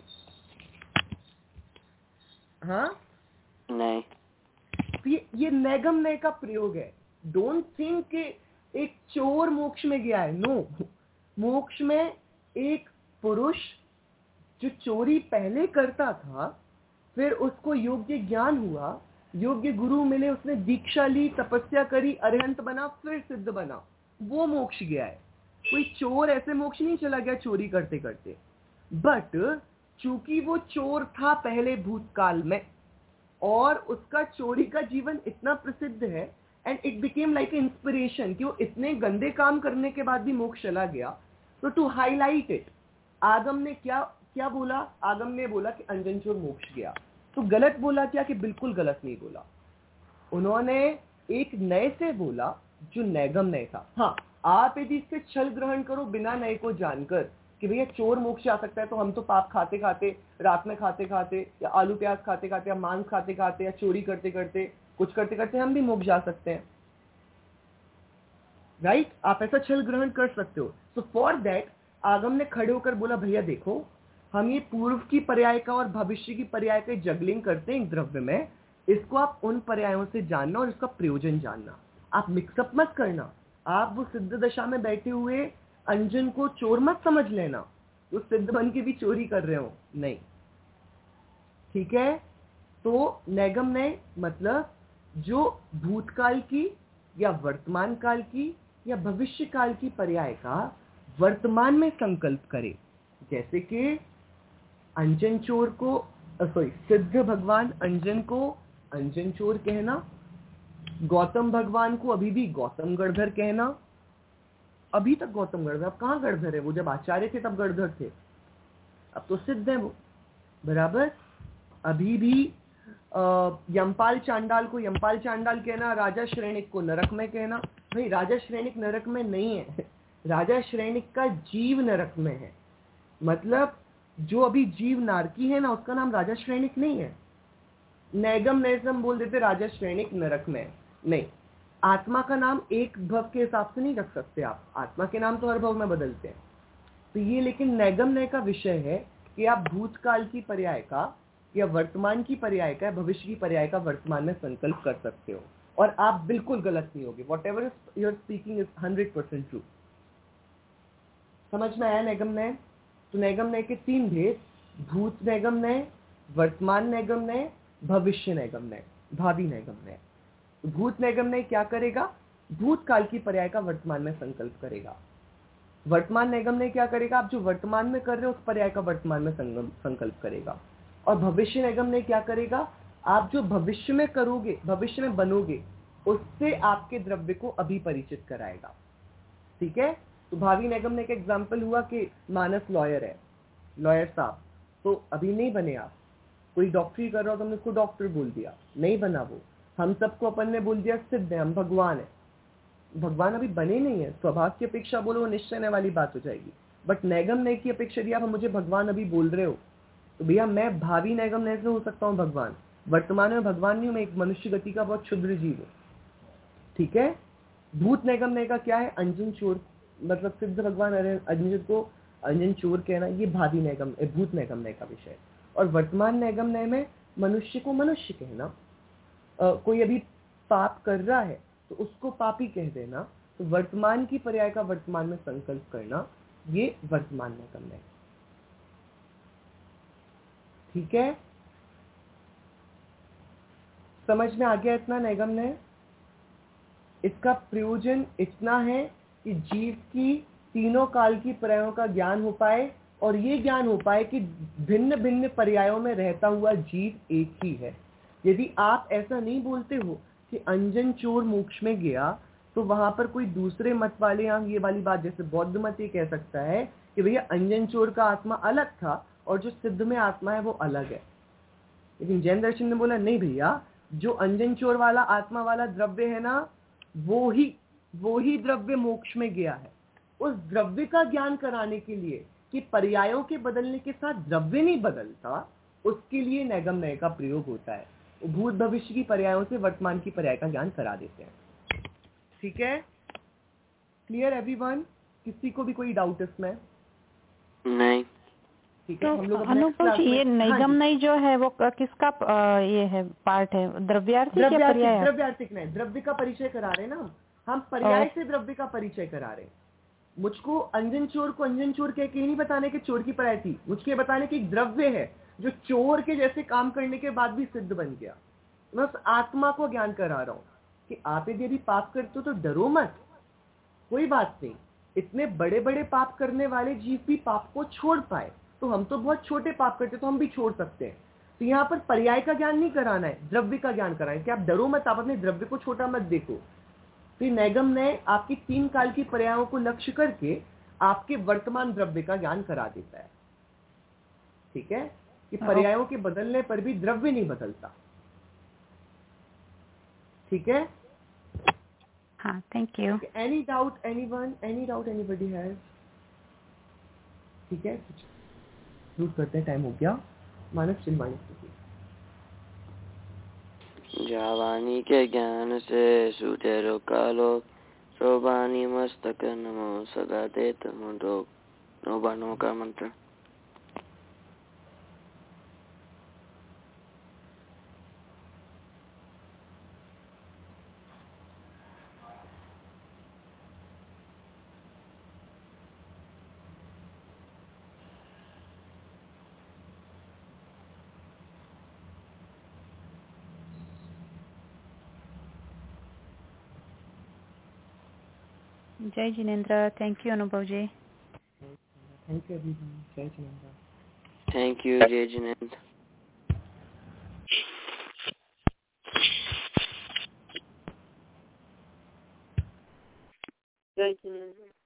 हाँ नहीं, ये नैगम नय का प्रयोग है। डोंट थिंक कि एक चोर मोक्ष में गया है, नो। मोक्ष में एक पुरुष जो चोरी पहले करता था, फिर उसको योग्य ज्ञान हुआ, योग्य गुरु मिले, उसने दीक्षा ली, तपस्या करी, अरिहंत बना, फिर सिद्ध बना, वो मोक्ष गया है। कोई चोर ऐसे मोक्ष नहीं चला गया चोरी करते करते, बट चूंकि वो चोर था पहले भूतकाल में और उसका चोरी का जीवन इतना प्रसिद्ध है, and it became like inspiration कि वो इतने गंदे काम करने के बाद भी मोक्ष चला गया। तो टू हाईलाइट इट, आगम ने क्या बोला? आगम ने बोला कि अंजन चोर मोक्ष गया। तो गलत बोला क्या कि बिल्कुल गलत नहीं बोला, उन्होंने एक नए से बोला जो नैगम नय था। हाँ, आप यदि इससे छल ग्रहण करो बिना नए को जानकर कि भैया चोर मोक्ष आ सकता है, तो हम तो पाप खाते खाते, रात में खाते खाते, या आलू प्याज खाते खाते, या मांस खाते खाते, या चोरी करते करते, कुछ करते करते हम भी मोक्ष जा सकते हैं, राइट? आप ऐसा छल ग्रहण कर सकते हो। सो फॉर दैट आगम ने खड़े होकर बोला भैया देखो, हम ये पूर्व की पर्याय का और भविष्य की पर्याय का जगलिंग करते हैं द्रव्य में, इसको आप उन पर्यायों से जानना और इसका प्रयोजन जानना, आप मिक्सअप मत करना। आप वो सिद्ध दशा में बैठे हुए अंजन को चोर मत समझ लेना, वो सिद्ध बन के भी चोरी कर रहे हो, नहीं, ठीक है? तो नैगम नय मतलब जो भूतकाल की या वर्तमान काल की या भविष्य काल की पर्याय का वर्तमान में संकल्प करे। जैसे कि अंजन चोर को सिद्ध भगवान अंजन को अंजन चोर कहना, गौतम भगवान को अभी भी गौतम गणधर कहना। अभी तक गौतम गणधर, अब कहाँ गणधर है? वो जब आचार्य थे तब गणधर थे, अब तो सिद्ध है वो, बराबर। अभी भी यमपाल चांडाल को यमपाल चांडाल कहना, राजा श्रेणिक को नरक में कहना। भाई राजा श्रेणिक नरक में नहीं है, राजा श्रेणिक का जीव नरक में है, मतलब जो अभी जीव नारकी है ना, उसका नाम राजा श्रेणिक नहीं है। नैगम नैसम बोल देते राजा श्रेणिक नरक में, नहीं। आत्मा का नाम एक भव के हिसाब से नहीं रख सकते आप, आत्मा के नाम तो हर भव में बदलते हैं। तो ये लेकिन नैगम नय का विषय है कि आप भूतकाल की पर्याय का या वर्तमान की पर्याय का, भविष्य की पर्याय का वर्तमान में संकल्प कर सकते हो, और आप बिल्कुल गलत नहीं होगे। Whatever you are speaking is 100% true. समझ में आया नैगम नय? तो नैगम नय के 3 भेद, भूत नैगम नय, वर्तमान नैगम नय, भविष्य नैगम नय, भावी नैगम नय। भूत नैगम नय क्या करेगा? भूतकाल की पर्याय का वर्तमान में संकल्प करेगा। वर्तमान नैगम नय क्या करेगा? आप जो वर्तमान में कर रहे हो उस पर्याय का वर्तमान में संकल्प करेगा। और भविष्य नैगम नय क्या करेगा? आप जो भविष्य में करोगे, भविष्य में बनोगे, उससे आपके द्रव्य को अभी परिचित कराएगा, ठीक है? तो भावी नैगम नय का एग्जाम्पल हुआ कि मानस लॉयर है, लॉयर साहब, तो अभी नहीं बने आप। कोई डॉक्टरी कर रहा हो तो हमने उसको डॉक्टर बोल दिया, नहीं बना वो। हम सबको अपन ने बोल दिया सिद्ध है, हम भगवान है, भगवान अभी बने नहीं है। स्वभाव की अपेक्षा बोलो, निश्चय वाली बात हो जाएगी। बट नैगम नय की अपेक्षा यदि आप मुझे भगवान अभी बोल रहे हो, तो भैया मैं भावी नैगम नय से हो सकता हूँ भगवान, वर्तमान में भगवान नहीं हूँ, मैं एक मनुष्य गति का बहुत क्षुद्र जीव हूँ, ठीक है? भूत नैगम नय का क्या है? अंजन चोर, मतलब सिद्ध भगवान अंजन को अंजन चोर कहना, ये भावी नैगम भूत नैगम नय का विषय। और वर्तमान नैगम नय में मनुष्य को मनुष्य कहना, कोई अभी पाप कर रहा है तो उसको पापी कह देना, तो वर्तमान की पर्याय का वर्तमान में संकल्प करना, ये वर्तमान नैगम नय, ठीक है? समझ में आ गया इतना नैगम नय? इसका प्रयोजन इतना है कि जीव की तीनों काल की पर्यायों का ज्ञान हो पाए, और ये ज्ञान हो पाए कि भिन्न भिन्न पर्यायों में रहता हुआ जीव एक ही है। यदि आप ऐसा नहीं बोलते हो कि अंजन चोर मोक्ष में गया, तो वहां पर कोई दूसरे मत वाले, यहाँ ये वाली बात जैसे बौद्ध मत ये कह सकता है कि भैया अंजन चोर का आत्मा अलग था और जो सिद्ध में आत्मा है वो अलग है। लेकिन जैन दर्शन ने बोला नहीं भैया, जो अंजन चोर वाला आत्मा वाला द्रव्य है ना, वो ही द्रव्य मोक्ष में गया है। उस द्रव्य का ज्ञान कराने के लिए कि पर्यायों के बदलने के साथ द्रव्य नहीं बदलता, उसके लिए नैगम नय का प्रयोग होता है। भूत भविष्य की पर्यायों से वर्तमान की पर्याय का ज्ञान करा देते हैं, ठीक है? Clear everyone? किसी को भी कोई डाउट इसमें? नहीं। ठीक है, तो हम लोग अनुभव जी, ये नैगम नय जो है वो किसका ये है, पार्ट है? द्रव्यार्थिक या पर्याय? द्रव्यार्थिक नहीं, द्रव्य का परिचय करा रहे ना हम पर्याय से द्रव्य का परिचय करा रहे। मुझको अंजन चोर को अंजन चोर कह के नहीं बताने के चोर की पर्याय थी, मुझको बताने की एक द्रव्य है जो चोर के जैसे काम करने के बाद भी सिद्ध बन गया। मैं उस आत्मा को ज्ञान करा रहा हूँ कि आप यदि पाप करते हो तो डरो मत, कोई बात नहीं। इतने बड़े बड़े पाप करने वाले जीव भी पाप को छोड़ पाए, तो हम तो बहुत छोटे पाप करते तो हम भी छोड़ सकते हैं। तो यहाँ पर पर्याय का ज्ञान नहीं कराना है, द्रव्य का ज्ञान कराना है कि आप डरो मत, आप अपने द्रव्य को छोटा मत देखो। तो नैगम नय आपकी 3 काल की पर्यायों को लक्ष्य करके आपके वर्तमान द्रव्य का ज्ञान करा देता है, ठीक है? कि पर्यायों के बदलने पर भी द्रव्य नहीं बदलता। ठीक है? हाँ, thank you. Any doubt anyone? Any doubt anybody has? ठीक है, दूर करते हैं, टाइम हो गया। मानस चिन्मानी स्थिति। जावानी के ज्ञान से सुटेरो कालो शोभानी मस्तक नमो सदा देत मुंडो नोबानो का मंत्र। जय जिनेन्द्र। थैंक यू अनुभव जी। Thank you everyone. जय जिनेन्द्र। थैंक यू जय जिनेन्द्र। जय जिनेन्द्र।